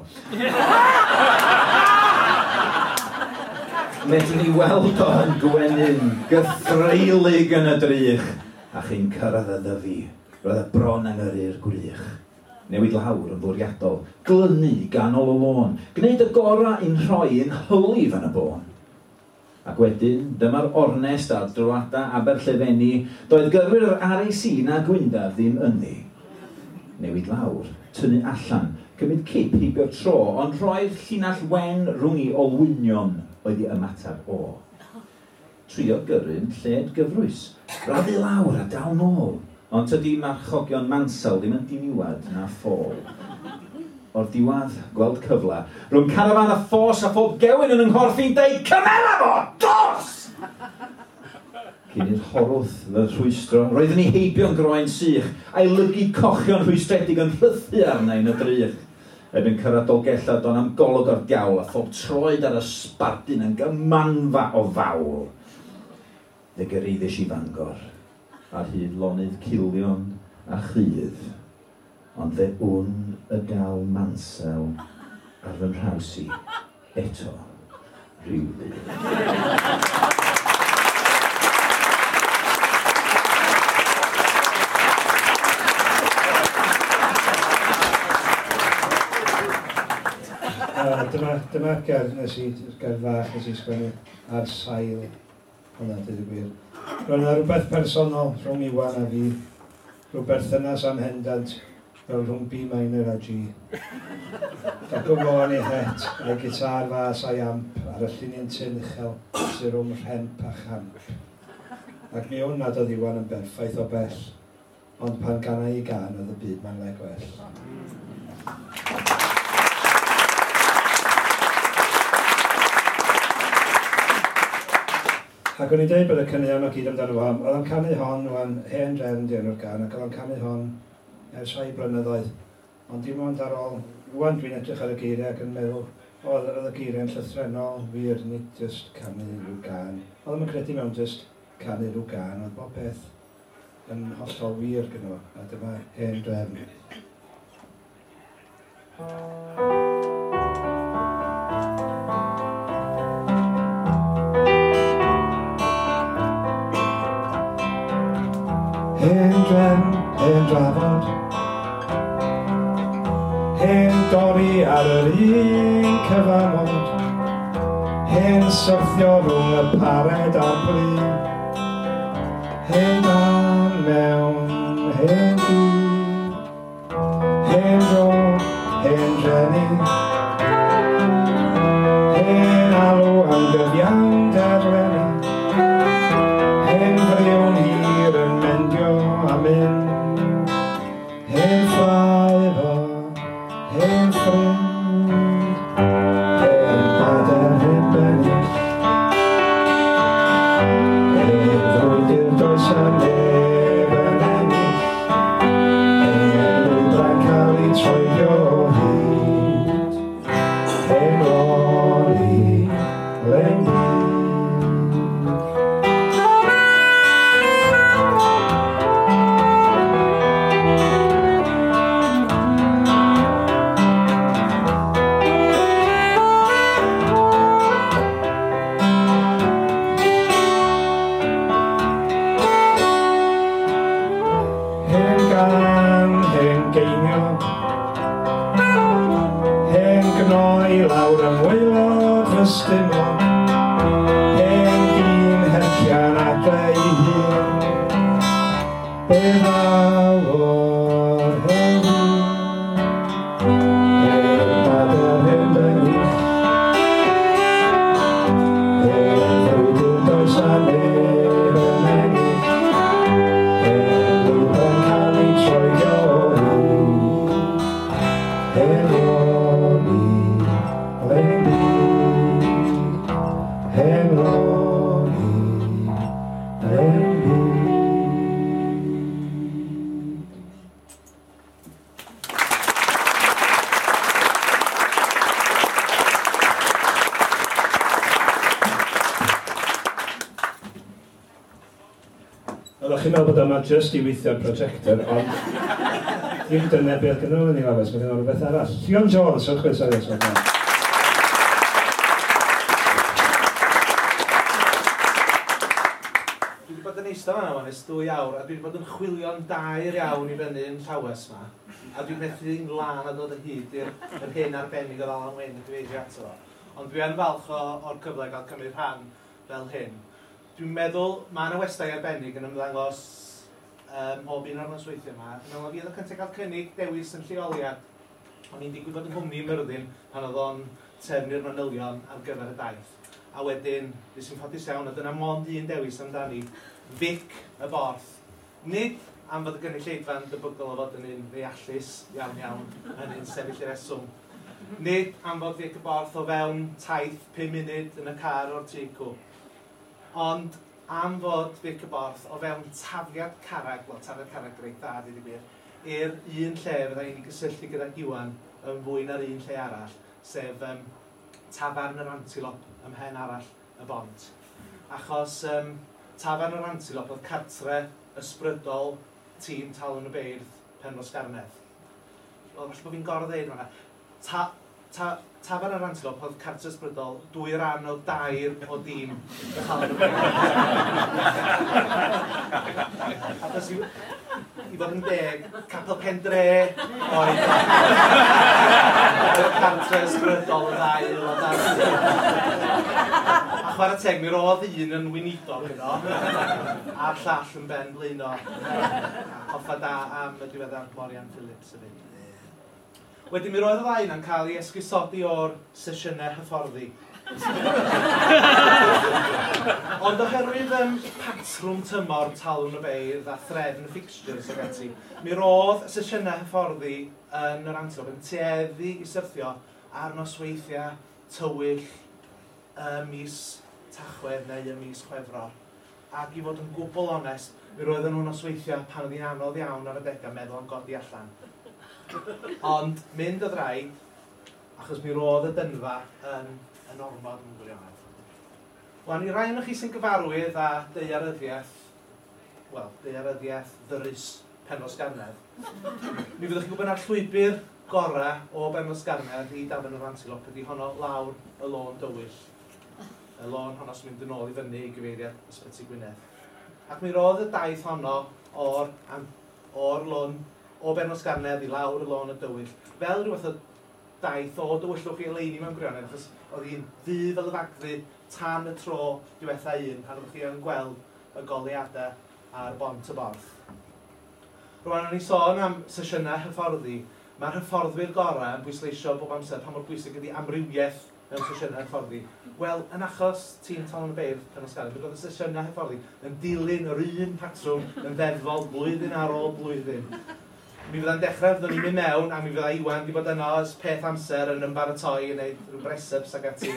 Medrwn ni weld o yn gwenyn, gythreilig yn y drych, a chi'n cyrraedd y ddyfu, roedd y bron yng ngyrru'r gwych. Newid lawr yn bwriadol, glynu ganol y lôn, gwneud y gorau i'n rhoi yn hylif yn y bôn. Ac wedyn, dyma'r ornest a drwada Aberllefenni, doedd gyrwyr yr R A C na Gwyndaf ddim ynni. Newid lawr, tynnu allan, cymryd cip hibio'r tro, ond rhoi'r llinall wen rhwng i olwynion oedd i ymatab o. Trio gyrru'n lled gyfrwys, raddu lawr a dal nôl, ond tydi marchogion Mansell ddim yn diniwad na ffôl. O'r diwedd, gweld cyfla, rhwng carafan a ffos a phob gewyn yn nghorffi'n deud, cymera fo, dos! Cyn i'r horwth fy rhwystro, roeddwn ni heibio'n groen sych, a'i lygu cochion rhwystredig yn rhythu arna'n y drych. Erbyn cyrraedd Dolgella don am golwg o'r diawl a phob troed ar y sbardun yn gymanfa o fawl. Fe gyrraeddais i Fangor, ar hyd lonydd Cilion a Chydd, ond fe wn y daw Mansell ar fy nhrawsi eto rhyw ddydd. Uh, dyma, dyma gerdd nes i, gerdd fach nes i sgwennu ar sail hwnna, dyd y gwir. Roedd yna rhywbeth personol rhwng Iwan a fi, rhyw berthynas am hendant fel rhwng B minor a G. Ac o fo'n ei het, a'i gitar fas a'i amp ar y llunio'n tyn uchel sy'n rhwng rhemp a champ. Ac mi o'n nad oedd Iwan yn berffaith o bell, ond pan ganna i gan oedd y byd ma'n le gwell. Ac o'n i'n dweud bod y cynnion o gyd amdano fo, oedd o'n canu hon o'n hen drefn di enw'r gan, ac oedd o'n canu hon ers rhai blynyddoedd. Ond dim ond ar ôl, rwan dwi'n edrych ar y geiriau ac yn meddwl, oedd y geiriau'n llythrenol, wir, nid just canu rhyw gan. Oedd yn credu mewn just canu rhyw gan, oedd bob beth yn hollol wir gyda fo, a dyma hen drefn. Hen drefn, hen drafod, hen dorri ar yr un cyfamod, hen syrthio rhwng y pared a'r blin, hen dan mewn hen dyn, hen dro, hen drenu, hen alw am gyfiawn derfenu, hen friwn hir yn mendio a mynd, hen fflaefo, hen ffrind, hen bader, hen bennill, hen frwydr does a neb yn ennill, hen lwydda'n cael ei troedio o hyd, hen loli, len byd. Hen gan, hen geinio, hen gnoi lawr yng ngwaelod fy stumog, hen dyn hercian adau ei hun, be fawr hen dyn, hen bader, hen bennill, hen frwydr does a neb yn ennill, hen lwydda'n cael ei troedio o hyd, hen loli, len byd, hen loli, len byd. Oeddech chi'n meddwl bod yma just i weithio'r projector, ond ddim dyna beth gyda nhw yn ei lafes, mae gen nhw'n rhywbeth arall. Ffion Jones, yw'ch chweithio eto. Dwi wedi bod yn eistedd fan'na wan ers dwy awr, a dwi wedi bod yn chwilio'n dair iawn i fyny yn Llawes yma, a dwi'n methu yn lan a dod o hyd i'r hyn arbennig o Alan Wyn y gyfeirio ato fo. Ond dwi yn falch o'r cyfle gael cymryd rhan fel hyn. Dwi'n meddwl mae yna westau arbennig yn ymddangos um, pob un o'r nosweithio yma. Dwi'n meddwl fi oedd y cyntaf gael cynnig dewis yn lleoliad. O'n i'n digwydd bod yn hwmni Myrddin pan oedd o'n trefnu'r manylion ar gyfer y daith. A wedyn, fi sy'n ffodus iawn, a dyna mond un dewis amdani, Fic y Borth. Nid am fod y gynulleidfa'n debygol o fod yn un ddeallus iawn iawn yn un sefyll y reswm. Nid am fod Fic y Borth o fewn taith pum munud yn y car o'r Tŷcw. Ond am fod Fic y Borth o fewn tafiad carreg, wel tafiad carreg greit dda, dydy gwir, i'r un lle fydda i'n gysylltu gyda Iwan yn fwy na'r un lle arall, sef um, Tafarn yr Antilop ym mhen arall y bont. Achos um, Tafarn yr Antilop oedd cartre ysbrydol tîm Talwn y Beirdd Penrhos Garnedd. Wel, falle bod fi'n gorau ddeud hwnna. Ta, ta, Tafarn yr Antilop oedd cartre ysbrydol dwy ran o dair o dîm Talwn y Beirdd. Achos i, i fod yn deg, Capel Pendre oedd y cartre ysbrydol o dair o dair. A chwarae teg, mi roedd un yn wynidog yno, a'r llall yn ben blino. Hoffa da am y diweddar Morian Phillips y fynd. Wedyn mi roedd y ddau yna'n cael ei esgusodi o'r sesiynau hyfforddi. Ond oherwydd um, patrwm tymor Talwn y Beirdd a threfn y fixtures ag ati, mi roedd y sesiynau hyfforddi yn yr Antilop yn tueddu i syrthio ar nosweithiau tywyll y mis Tachwedd neu y mis Chwefror. Ac i fod yn gwbl onest, mi roedden nhw'n nosweithio pan oedd hi'n anodd iawn ar y degau meddwl am godi allan. Ond mynd o ddraig, achos mi roedd y dynfa yn, yn ormod yn gwirionedd. Wel, i rai o'ch chi sy'n gyfarwydd â daearyddiaeth, wel, daearyddiaeth ddyrus Penos Garnedd, mi fyddwch chi'n gwybod na'r llwybr gorau o Penos Garnedd i Dafn yr Antilop ydi honno lawr y lôn dywyll. Y lôn honno sy'n mynd yn ôl i fyny i gyfeiriad Ysbyty Gwynedd. Ac mi roedd y daith honno o'r, or lôn o Penos Garnedd i lawr y lôn y dywyll. Fel rhywbeth o daith o dywyllwch i eleini mewn gwirionedd, achos oedd hi'n ddydd fel y fagddu tan y tro diwethaf un, pan oeddech chi yn gweld y goleuadau a'r bont y borth. Rwan o'n i sôn am sesiynau hyfforddi, mae'r hyfforddwyr gorau yn bwysleisio bob amser pa mor bwysig ydi amrywiaeth mewn sesiynau hyfforddi. Wel, yn achos tîm Talon y Beirdd Penos Garnedd, bydd oedd y sesiynau hyfforddi yn dilyn yr un patrwm yn ddeddfol blwyddyn ar ôl blwyddyn. Mi fydda'n dechrau, fyddwn ni'n mynd mewn, a mi fydda Iwan wedi bod yno ys peth amser yn ymbaratoi yn gwneud rhyw bresyps ag ati.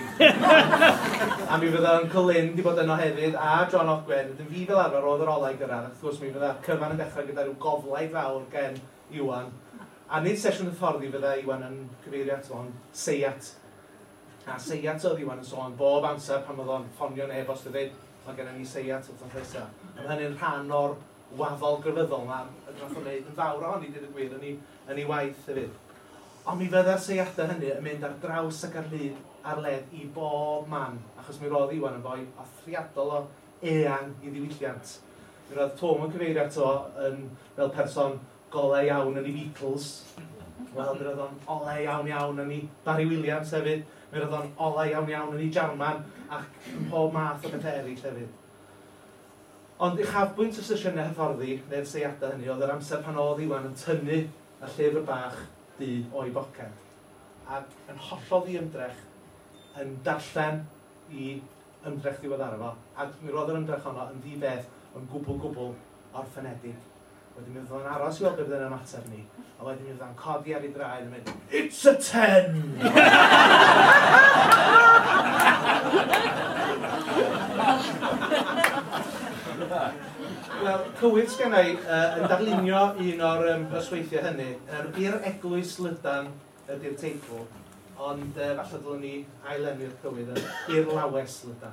A mi fydda'n Colin wedi bod yno hefyd, a John Ogwen, ydyn fi fel arfer oedd yr olau gyrraedd, ac wrth gwrs mi fydda cyfan yn dechrau gyda rhyw goflaid fawr gen Iwan. A nid sesiwn hyfforddi fydda Iwan yn cyfeirio at o'n Seiat. A Seiat oedd Iwan yn sôn bob amser pan oedd o'n ffonio'n e-bost i ddweud, mae gennym ni Seiat wrth o'n ddesa. A mae hynny'n rhan o'r wafol grefyddol na, y grath o'n neud yn fawr ohoni, dyd y gwir, yn ei, yn ei waith hefyd. Ond mi fydda'r seiadau hynny yn mynd ar draws ac ar lyd ar led i bob man, achos mi roedd Iwan yn fwy othriadol o eang i ddiwylliant. Mi roedd Tom yn cyfeirio ato yn, fel person golau iawn yn ei Beatles. Wel, mi roedd o'n olau iawn iawn yn ei Barry Williams hefyd. Mi roedd o'n olau iawn iawn yn ei Jarman ac yn pob math o beth eraill hefyd. Ond uchafbwynt y sesiynau hyfforddi, neu'r seiadau hynny, oedd yr amser pan oedd Iwan yn tynnu y llyfr bach du o'i boced. Ac yn hollol ddi-ymdrech, yn darllen i ymdrech ddiweddar efo. Ac mi roedd yr ymdrech honno yn ddi-beth, yn gwbl gwbl orffenedig. Wedyn mi fydd o'n aros i weld beth yn ymateb ni, a wedyn mi fydd o'n codi ar ei draed yn mynd, it's a ten! Wel, cywir sgennau uh, yn darlunio un o'r um, ysweithiau hynny. Er, I'r Eglwys Lydan ydy'r teitl, ond uh, falle dylwn ni ailennu'r cywir yn I'r Lawes Lydan.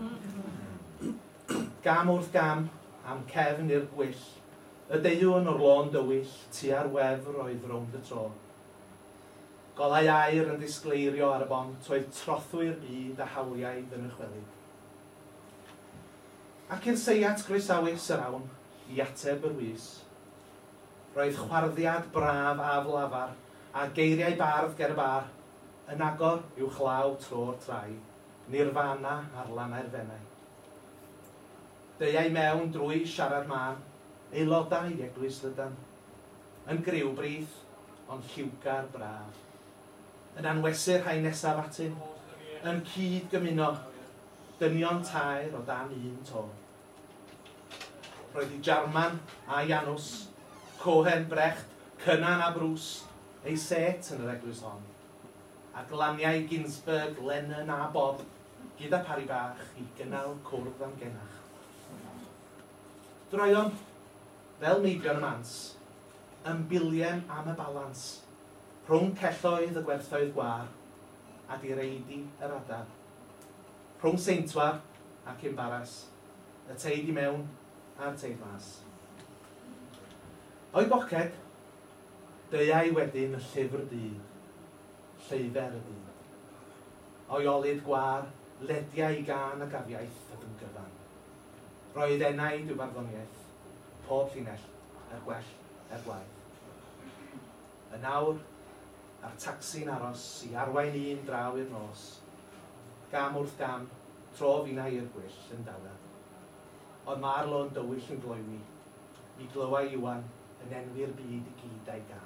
Gam wrth gam am cefn i'r gwyll, y deiwn o'r lôn dywyll tu ar wefr oedd rownd y tro. Golau air yn disgleirio ar y bont oedd trothwy'r byd a hawliau yn y chwelyg. Ac i'r Seiat groesawus yr awn, i ateb yr wys. Roedd chwarddiad braf a flafar, a geiriau bardd ger y bar, yn agor i'w chlaw tro'r trai, nirfana ar lannau'r fennau. Deiau mewn drwy siarad man, aelodau i Eglwys Lydan, yn griw brith, ond lliwgar braf. Yn anwesur rhai nesaf atyn, yn cyd gymuno, dynion tair o dan un to. Roedd i Jarman a Janws, Cohen, Brecht, Cynan a Bruce, ei set yn yr eglwys hon. A glaniau Ginsberg, Lennon a Bob, gyda pari bach i gynnal cwrdd am genach. Droion, fel meibion y mans, yn biliem am y balans, rhwng celloedd y gwerthoedd gwar, a direidi yr adar. Rhwng seintwar ac embaras, y teid i mewn a'r teid mas. O'i boced, deiau wedyn y llyfr dydd, lleifer y dydd. O'i olyd gwar, lediau i gan y gafiaeth ac yn gyfan. Roedd enaid i'w barddoniaeth, pob llinell, er gwell, er gwaith. Y nawr, a'r tacsi'n aros i arwain un draw i'r nos. Gam wrth gam, tro fina i'r gwyll yn dawel. Ond mae'r lôn dywyll yn gloewi, i glywau Iwan yn enwi'r byd i gyd a'i gan.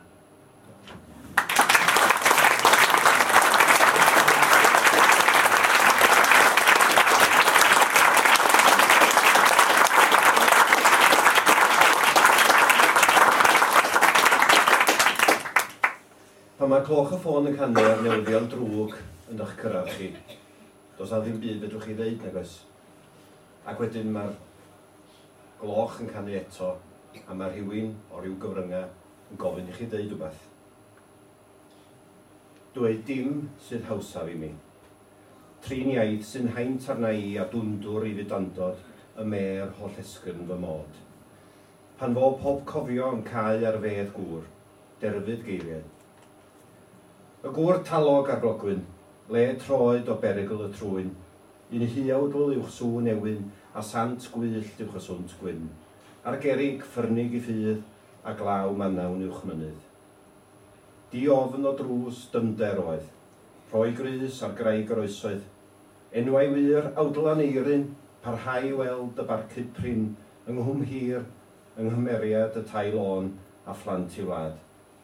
Pan mae cloch y ffôn yn canu ar newyddion drwg yn eich cyrraedd chi, does na ddim byd fedrwch chi ddeud nag oes. Ac wedyn mae'r gloch yn canu eto, a mae rhywun o ryw gyfryngau yn gofyn i chi ddeud rhywbeth. Dweud dim sydd hawsaf i mi. Trin iaith sy'n haint arna i a dwndwr i fydandod y mer holl esgyrn fy mod. Pan fo pob cofio yn cael ar fedd gŵr, derfyd geiriau. Y gŵr talog ar blogwyn, le troed o berygl y trwyn, un hiawdwl uwch sŵn ewyn a sant gwyllt uwch y swnt gwyn, a'r gerig ffyrnig i ffydd a glaw manawn uwch mynydd. Di ofn o drws dymder oedd, rhoi grys ar graig yr oesoedd, enwau wir awdlan eirin, parhau weld y barcud prin, yng nghwm hir, yng nghymeriad y tai lôn a phlant i wlad.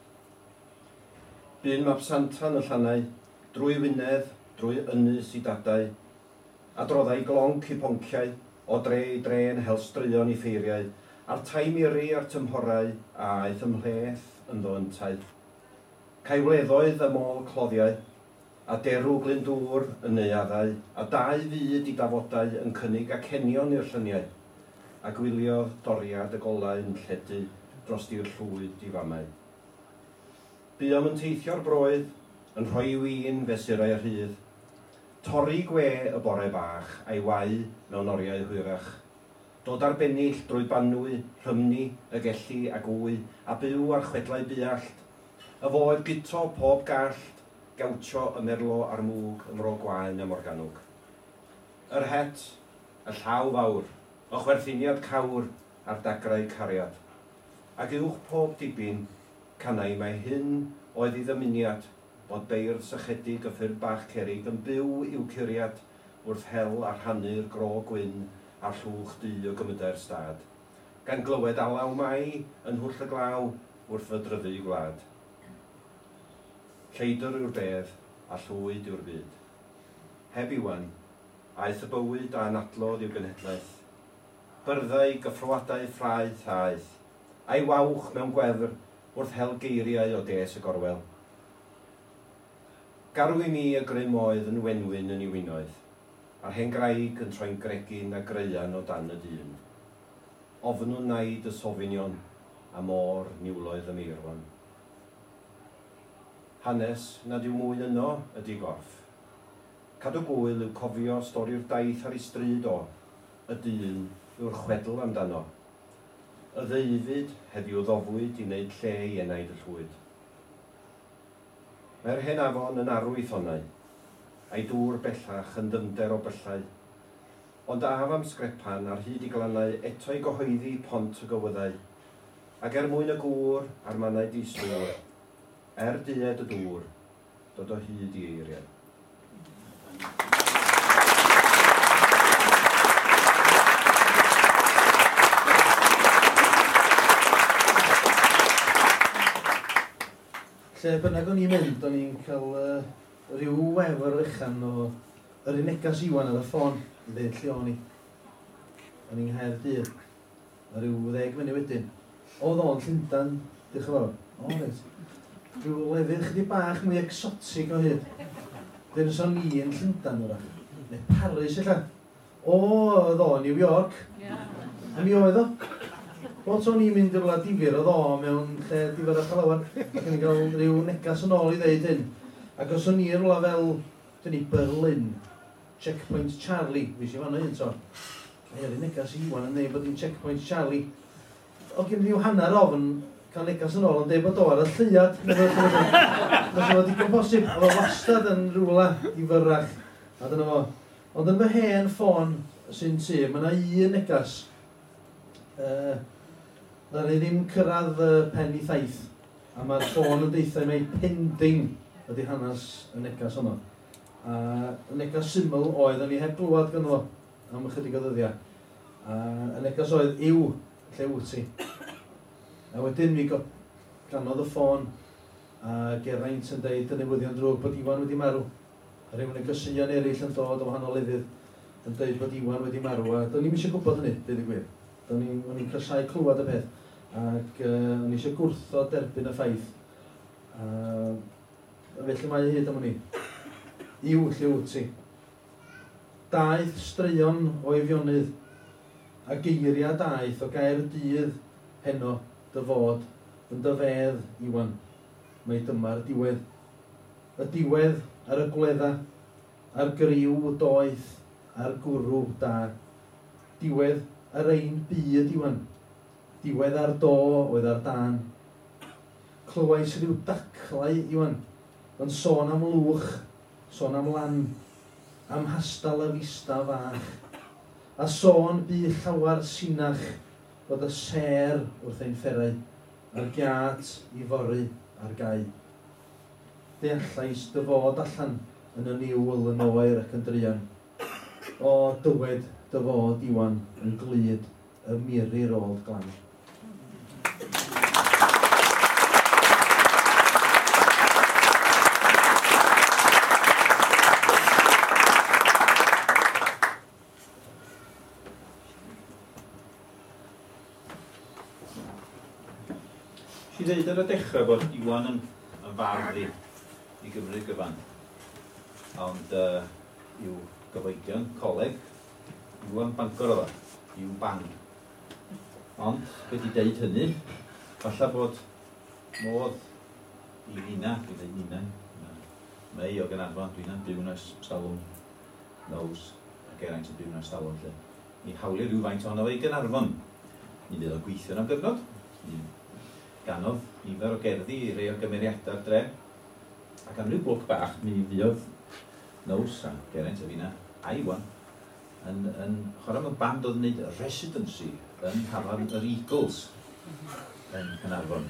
Bu'n map Santan y Llanau, drwy Wynedd, drwy ynys i dadau, a droddau glonc i ponciau, o dre i dre yn helstraeon i ffeiriau, a'r tai miri a'r tymhorau, a aeth ymhleth yn ddoentau. Caewleddoedd y môl cloddiau, a derw glyndŵr yn neuaddau, a dau fyd i dafodau yn cynnig acenion i'r llyniau, a gwyliodd doriad y golau yn lledu dros i'r llwyd i famau. Buom yn teithio'r broedd, yn rhoi win fesurau rhydd, torri gwe y bore bach a'i wau mewn oriau hwyrach, dod ar bennill drwy banwy, rhymni, y gelli a gwy, a byw ar chwedlau buallt, y foed gyto pob gallt, gawtio y merlo a'r mwg ym Mro Gwaun a Morgannwg. Yr het, y llaw fawr, o chwerthiniad cawr a'r dagrau cariad, ac uwch pob dibyn, canau mae hyn oedd i ddymuniad, bod beirdd sychedig y ffyrdd bach cerig yn byw i'w curiad wrth hel a rhannu'r gro gwyn a'r llwch du o gymyder stad, gan glywed alaw mai yn hwll y glaw wrth y dryfu gwlad. Lleidr yw'r bedd a llwyd yw'r byd. Heb iwan, aeth y bywyd a anadlodd i'w genhedlaeth. Byrddau gyffroadau ffraeth aeth, a'i wawch mewn gwefr wrth hel geiriau o des y gorwel. Garw i mi y grym oedd yn wenwyn yn ei winoedd, a'r hen graig yn troi'n gregin a greian o dan y dyn. Ofn nhw'n naid y sofinion, a môr niwloedd y meirwan. Hanes nad yw mwy yno ydy gorff. Cadw gwyl yw cofio stori'r daith ar ei stryd o, y dyn yw'r chwedl amdano. Y ddeufyd heddiw ddofwyd i wneud lle i enaid y llwyd. Mae'r hen afon yn arwydd honnau, a'i dŵr bellach yn dymder o byllau, ond af am sgrepan ar hyd i glannau eto'i gyhoeddi pont y gywyddau, ac er mwyn y gŵr a'r mannau diswyl, er died y dŵr, dod o hyd i eiriau. Lle bynnag o'n i'n mynd, o'n i'n cael uh, rhyw wefr fechan o yr unegas Iwan ar y ffôn i ddeud lle o'n i. O'n i'n Nghaerdydd, a rhyw ddeg munud wedyn. Oedd o'n Llundain, diolch yn fawr. O, reit. Rhyw lefydd chydig bach mwy exotig o hyd. Dyn os o'n i yn Llundain o'r neu Paris illa. O, oedd o New York. A mi oedd o. Bod o'n i'n mynd i'r wlad difyr, oedd o mewn lle difyr a chalawar, ac yn cael rhyw negas yn ôl i ddeud hyn. Ac os o'n i'r wlad fel, dyn ni, Berlin, Checkpoint Charlie, fi eisiau fanno hyn to. A hyn, negas i Iwan yn dweud bod i'n Checkpoint Charlie. O gen rhyw hanner ofn cael negas yn ôl yn dweud bod o ar y lleiad. Nes o digon posib, oedd o wastad yn rhywle i fyrrach. A dyna fo. Ond yn fy hen ffôn sy'n sy'n, mae yna un negas. Uh, Na ni ddim cyrraedd y pen i thaith, a mae'r ffôn yn deithio mai pending ydy hanes y negas hwnnw. A y negas syml oedd, o'n i heb glwad gynno fo am ychydig o ddyddiau. A y negas oedd yw, lle wyt ti. A wedyn mi ganodd y ffôn, a Geraint yn dweud yn newyddion drwg bod Iwan wedi marw. A rhywun yn gysynion eraill yn dod o wahanol lefydd yn dweud bod Iwan wedi marw. A do'n i'm eisiau gwybod hynny, dweud y gwir. Do'n i'n crysau clywed y peth. Ac uh, o'n eisiau gwrtho derbyn y ffaith. Uh, felly mae hyd am hynny. Iw, lle wyt ti. Daeth straeon o Efionydd, a geiriau daeth o gair dydd heno dy fod yn dy fedd Iwan. Mae dyma'r diwedd. y diwedd ar y gwledda, a'r griw doeth, a'r gwrw da. Diwedd ar ein byd iwan, diwedd ar do oedd ar dan. Clywais rhyw daclau iwan, yn sôn am lwch, sôn am lan, am hastal y fista fach, a sôn bu llawar sinach fod y ser wrth ein fferau, a'r giat i fori ar gau. Deallais dy fod allan yn y niwl yn oer ac yn drian. O dywed dy fod iwan yn glyd y miri'r old glan. I ddeud ar y dechrau bod Iwan yn, yn farddi i Gymru gyfan. Ond uh, i'w gyfoedion, coleg, Iwan Bangor o dda, i'w bang. Ond wedi deud hynny, falle bod modd i Nina, dwi'n dweud Nina, Mei o Gynarfon, dwi'n byw nes Stalwn, Knows, a Geraint yn byw nes Stalwn, lle. I hawlu rhywfaint ohono fe i Gynarfon. Ni fydd o gweithio am gyfnod. Ni ganodd nifer o gerddi i rei o gymeriadau'r dre. Ac am ryw blwc bach, mi fiodd Knows a Geraint a fi na, a Iwan, yn, yn chwarae mewn band oedd yn gwneud residency yn Hafan yr Eagles yn Caernarfon.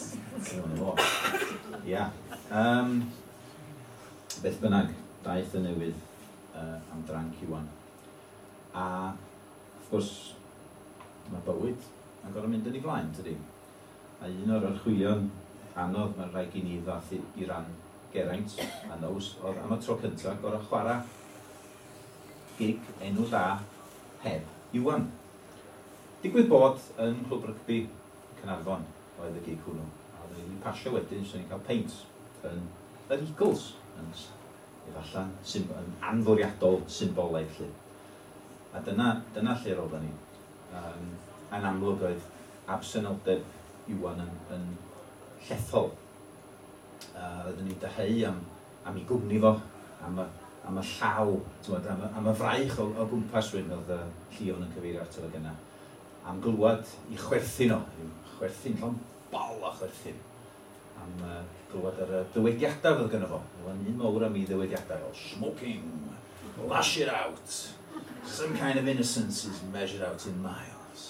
Ia. Um, beth bynnag, daeth y newydd uh, am dranc Iwan. A, wrth gwrs, mae bywyd yn gorau mynd yn ei flaen, tydi? A un o'r archwilion anodd mae'n rhaid i ni ddath i, i ran Geraint a Knows, oedd am y tro cyntaf gorau chwarae gig enw da heb Iwan. Digwydd bod yn clwb rygbi Caernarfon oedd y gig hwnnw. A oedd ni'n pasio wedyn, so ni'n cael peint yn yr Eagles, yn efallai yn anfwriadol symbolaidd lle. A dyna, dyna lle roedd ni. Um, yn amlwg oedd absenoldeb Iwan yn, yn llethol. Uh, Roedden ni'n deheu am, am ei gwmni fo, am y, am y llaw, tywed, am, y, am y fraich o, o gwmpas rhywun oedd uh, Llion yn cyfeirio ato yna. Am glywed i chwerthin o, chwerthin, llawn bol o chwerthin. Am uh, glywed ar y dywediadau fel gynno fo. Oedd un mawr am ei dywediadau, fel smoking, lash it out, some kind of innocence is measured out in miles.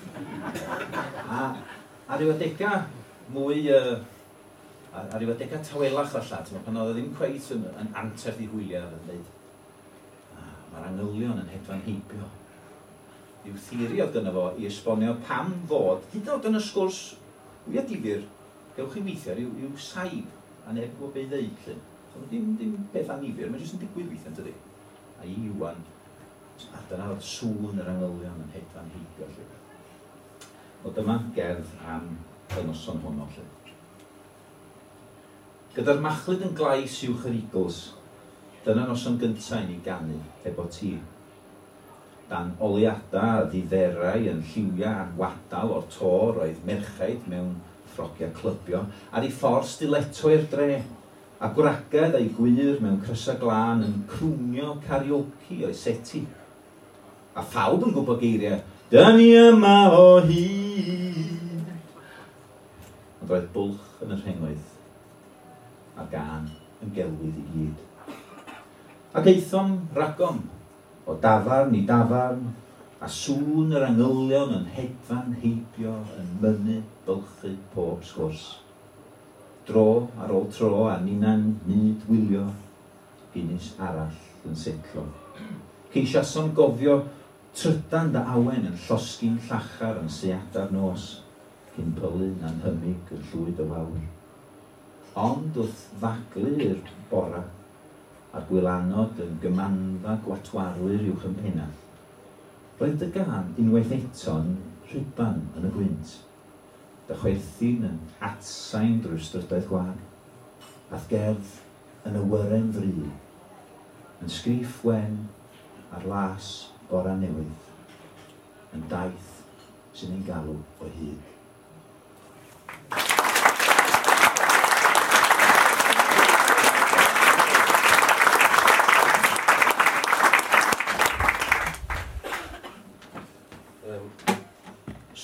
A A ryw adega mwy, uh, a ryw adega tawelach falle, pan oedd e ddim cweit yn, yn anterth i hwyliau yn dweud, ah, mae'r angylion yn hedfan heibio. Ryw theori oedd gyda fo i esbonio pam fod, hyd yn oed yn y sgwrs wyau difyr, gewch chi weithio, ryw, ryw saib, a neb gwybod beth i ddeud. So, dim, dim beth anifyr, mae'n jyst yn digwydd weithio, tydi. A i Iwan, a dyna oedd sŵn yr angylion yn hedfan heibio. Lle. O dyma gerdd am y noson honno lle. Gyda'r machlud yn glais uwch yr Eagles, dyna noson gyntaf i ni ganu efo ti. Dan oliadau a ddidderau yn lliwiau a'n wadal o'r tor oedd merchaid mewn ffrogiau clybio ar ei ffordd stiletto i'r dre, a gwragedd a'i gwir mewn crysau glân yn crwnio karaoke o'i seti. A phawb yn gwybod geiriau, da ni yma o hyd. Ond roedd bwlch yn y rhengwydd, a gan yn gelwydd i gyd. Ac eithom ragom, o dafarn i dafarn, a sŵn yr angylion yn hedfan heibio yn mynnu bylchu pob sgwrs. Dro ar ôl tro a nina'n nid wylio, gunis arall yn setlo. Ceisiasom gofio trydan dy awen yn llosgin llachar yn seada'r nos, cyn pylun a'n hymig yn llwyd y wawr. Ond wrth ddaglu'r bora, a'r gwylanod yn gymandda gwatwarwyr uwch yn penna. Roedd dy gan unwaith eto'n rhyban yn y gwynt, dy chwerthin yn atsain drwy'r strydoedd gwag, ath gerdd yn y wyren fri, yn sgrif wen ar las bora newydd, yn daith sy'n ei galw o hyd.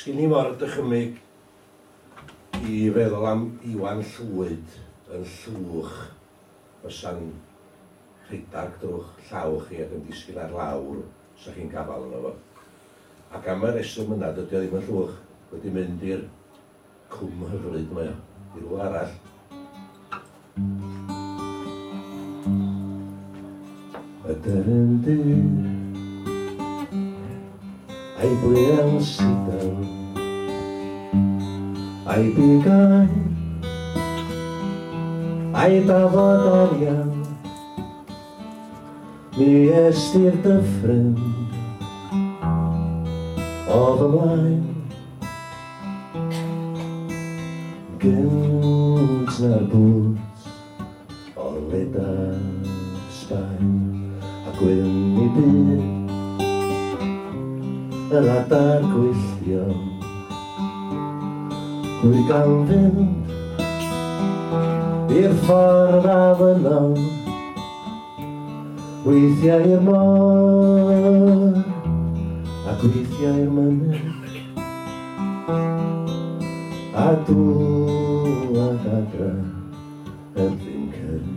Sgyn i mor dychymyg i feddwl am Iwan Llwyd yn llwch fysa'n rhedag drwch llaw chi ac yn disgyn ar lawr sa chi'n gafal yno fo. Ac am y reswm yna, dydy o ddim yn llwch, wedi mynd i'r cwm hyfryd mae o, i rŵl arall. Y dyrendir a'i blian sidan a'i bigau a'i dafod arian mi estir dyffryn o fy mlaen gynt na'r bwt o leda Sbaen a gwyn i byd yr adar gwylltion Dwi gan fynd i'r ffordd afynon weithiau i'r môr a gweithiau i'r mynydd a dŵad adra erbyn cyrn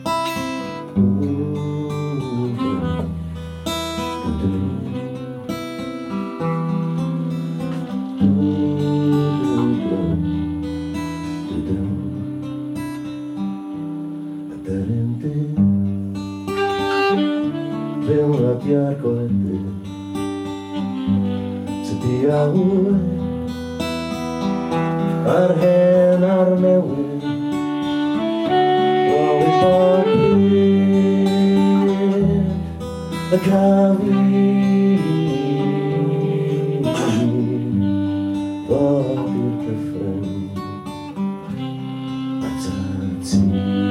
Diar gwledydd Tydi a hwyr Ar hen a'r newydd Lawr i bod hyd Y cafir Fod i'r dyffryn A ta ti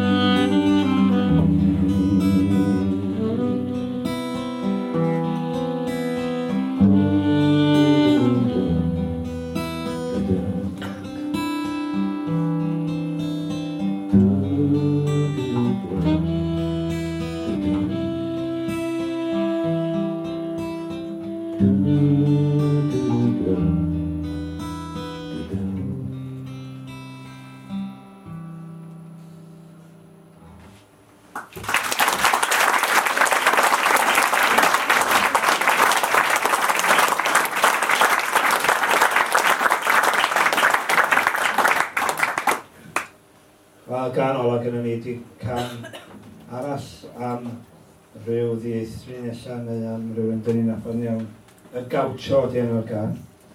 Wel, gan ola gyda ni di can arall am rhyw ddieithri nesa neu am rhywun dyn ni'n nabod iawn. Y Gaucho di enw'r gan.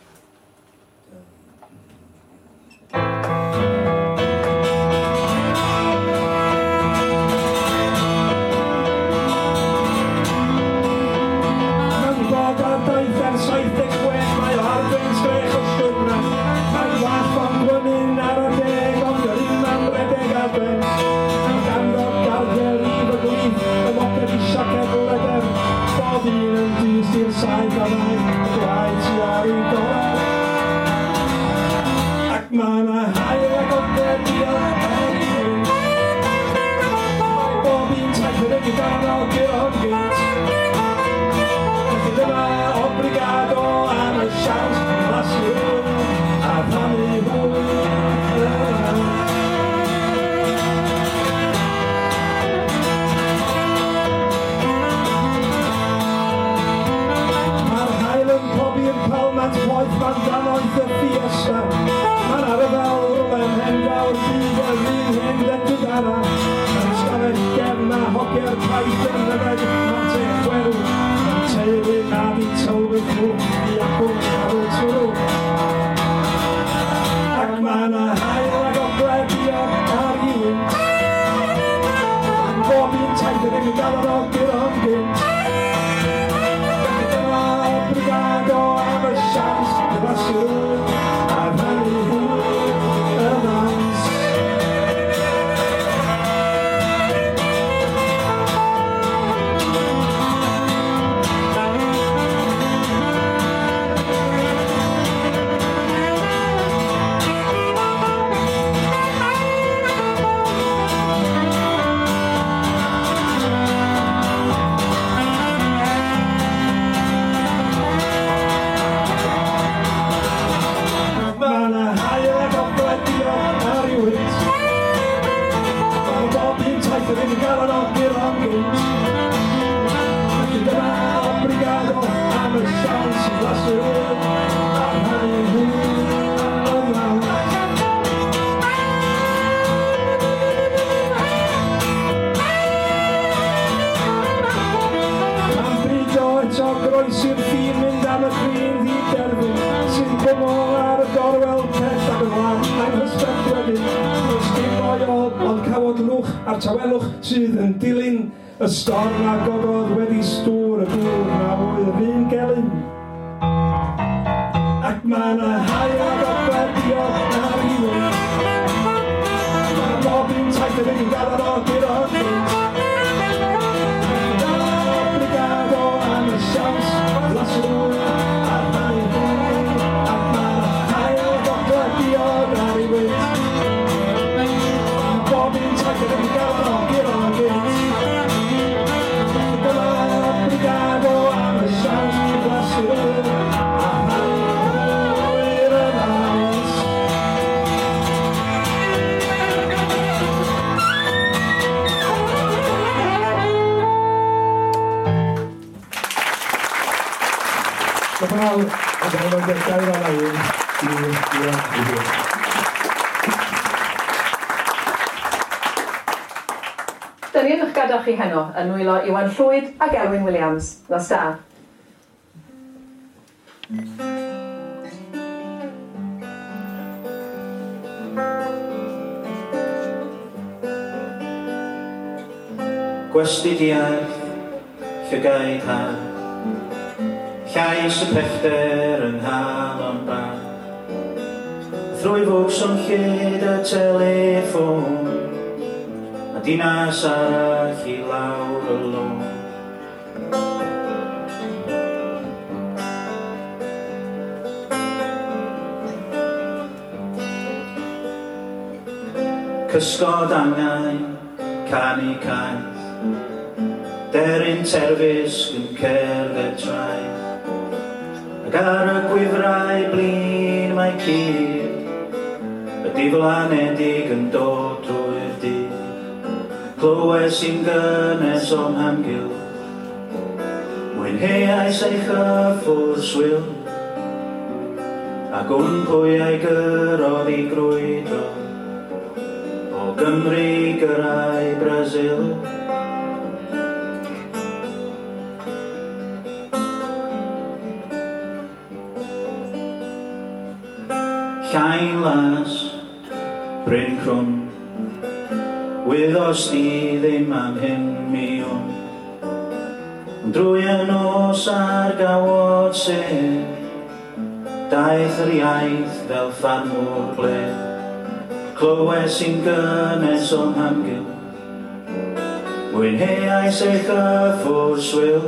Mae'n bod ar daith ar saith deg chwech, mae o arfen sgrech o siwrna. Mae'n wall o'n gwynyn ar y deg, ond yr un am redeg ar ben. Yn ganddo gardiau rif y gwyth, y moped i siaced leder. Bob un yn dys i'r saith a ddau, y gwaed sy ar ei gorau. Ac mae yna hael ag odau diolch ar ei hyn. Mae bob un taith yn ei ganol gyda'n gynt. Felly dyma obrigado am y siawns lasio a rhannu hwyl. Palmant poeth fan danoedd y fiesta Mae'n ar y fawr yn hendawr byd yr un hyn ledwyd ara Yn stafell gefn a hogiau'r caeth yn yfed Mate chwerw Yn teulu nad i tylwyth nhw I acwn ar y twrw Ac mae yna hael ag ogledio ar i wynt Yn bob un taith yn ei gael o gyda'n gynt Obrigado am y siawns, dyma sy'n ar odlwch a'r tawelwch sydd yn dilyn y storm a gogodd wedi stŵr y dŵr na wy'r un gelyn. Ac mae yna hael o gwerdio ar i wynt. Mae bob un taith yn ein galon o gyda'r gynt. Obrigado am y siawns glaswr a'r rhai hyn. Ac mae yna hael o gwerdio ar i wynt. Mae bob un taith yn ein galon o gyda'r gynt. Obrigado am y siawns glaswr a'r rhai hwyr yn aws. Diolch yn fawr, a dyma fo'n dechrau fel awr i Iwan Llywydd. Dynion eich gadael chi heno yn nwylo Iwan Llwyd ac Elwyn Williams. Nos da. Gwestudiaeth, llygaid ha, llais y pellter yng nghalon bar. Thrwy fwgs o'n lled y teleffon, a dinas arall i lawr y lôn. Cysgod angen, canu caeth, deryn terfysg yn cerdded traeth, ac ar y gwifrau blin mae cyd, y diflanedig yn dod drwy'r dydd. Clywes i'n gynnes o'm hamgylch, mwynheais ei chyffwr swyl, ac wn pwy ei gyrodd i grwydro, o Gymru gyrau Brasil. Llain las, bryn crwn, wyddos di ddim am hyn mi o'n. Ond drwy y nos ar gawod sef, daeth yr iaith fel ffarmwr bledd. Clywes i'n gynnes o'm hamgylch, mwynheais ei chyffwr swyl,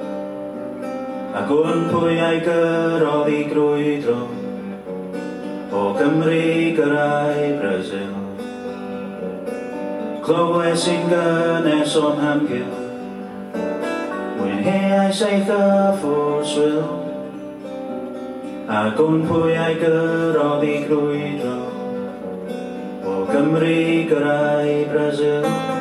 ac wn pwy ei gyrodd i grwydro, o Gymru gyrau Brasil. Clywes i'n gynnes o'm hamgylch, mwynheais ei chyffwr swyl, ac wn pwy ei gyrodd i grwydro, o Gymru gyrau Brasil.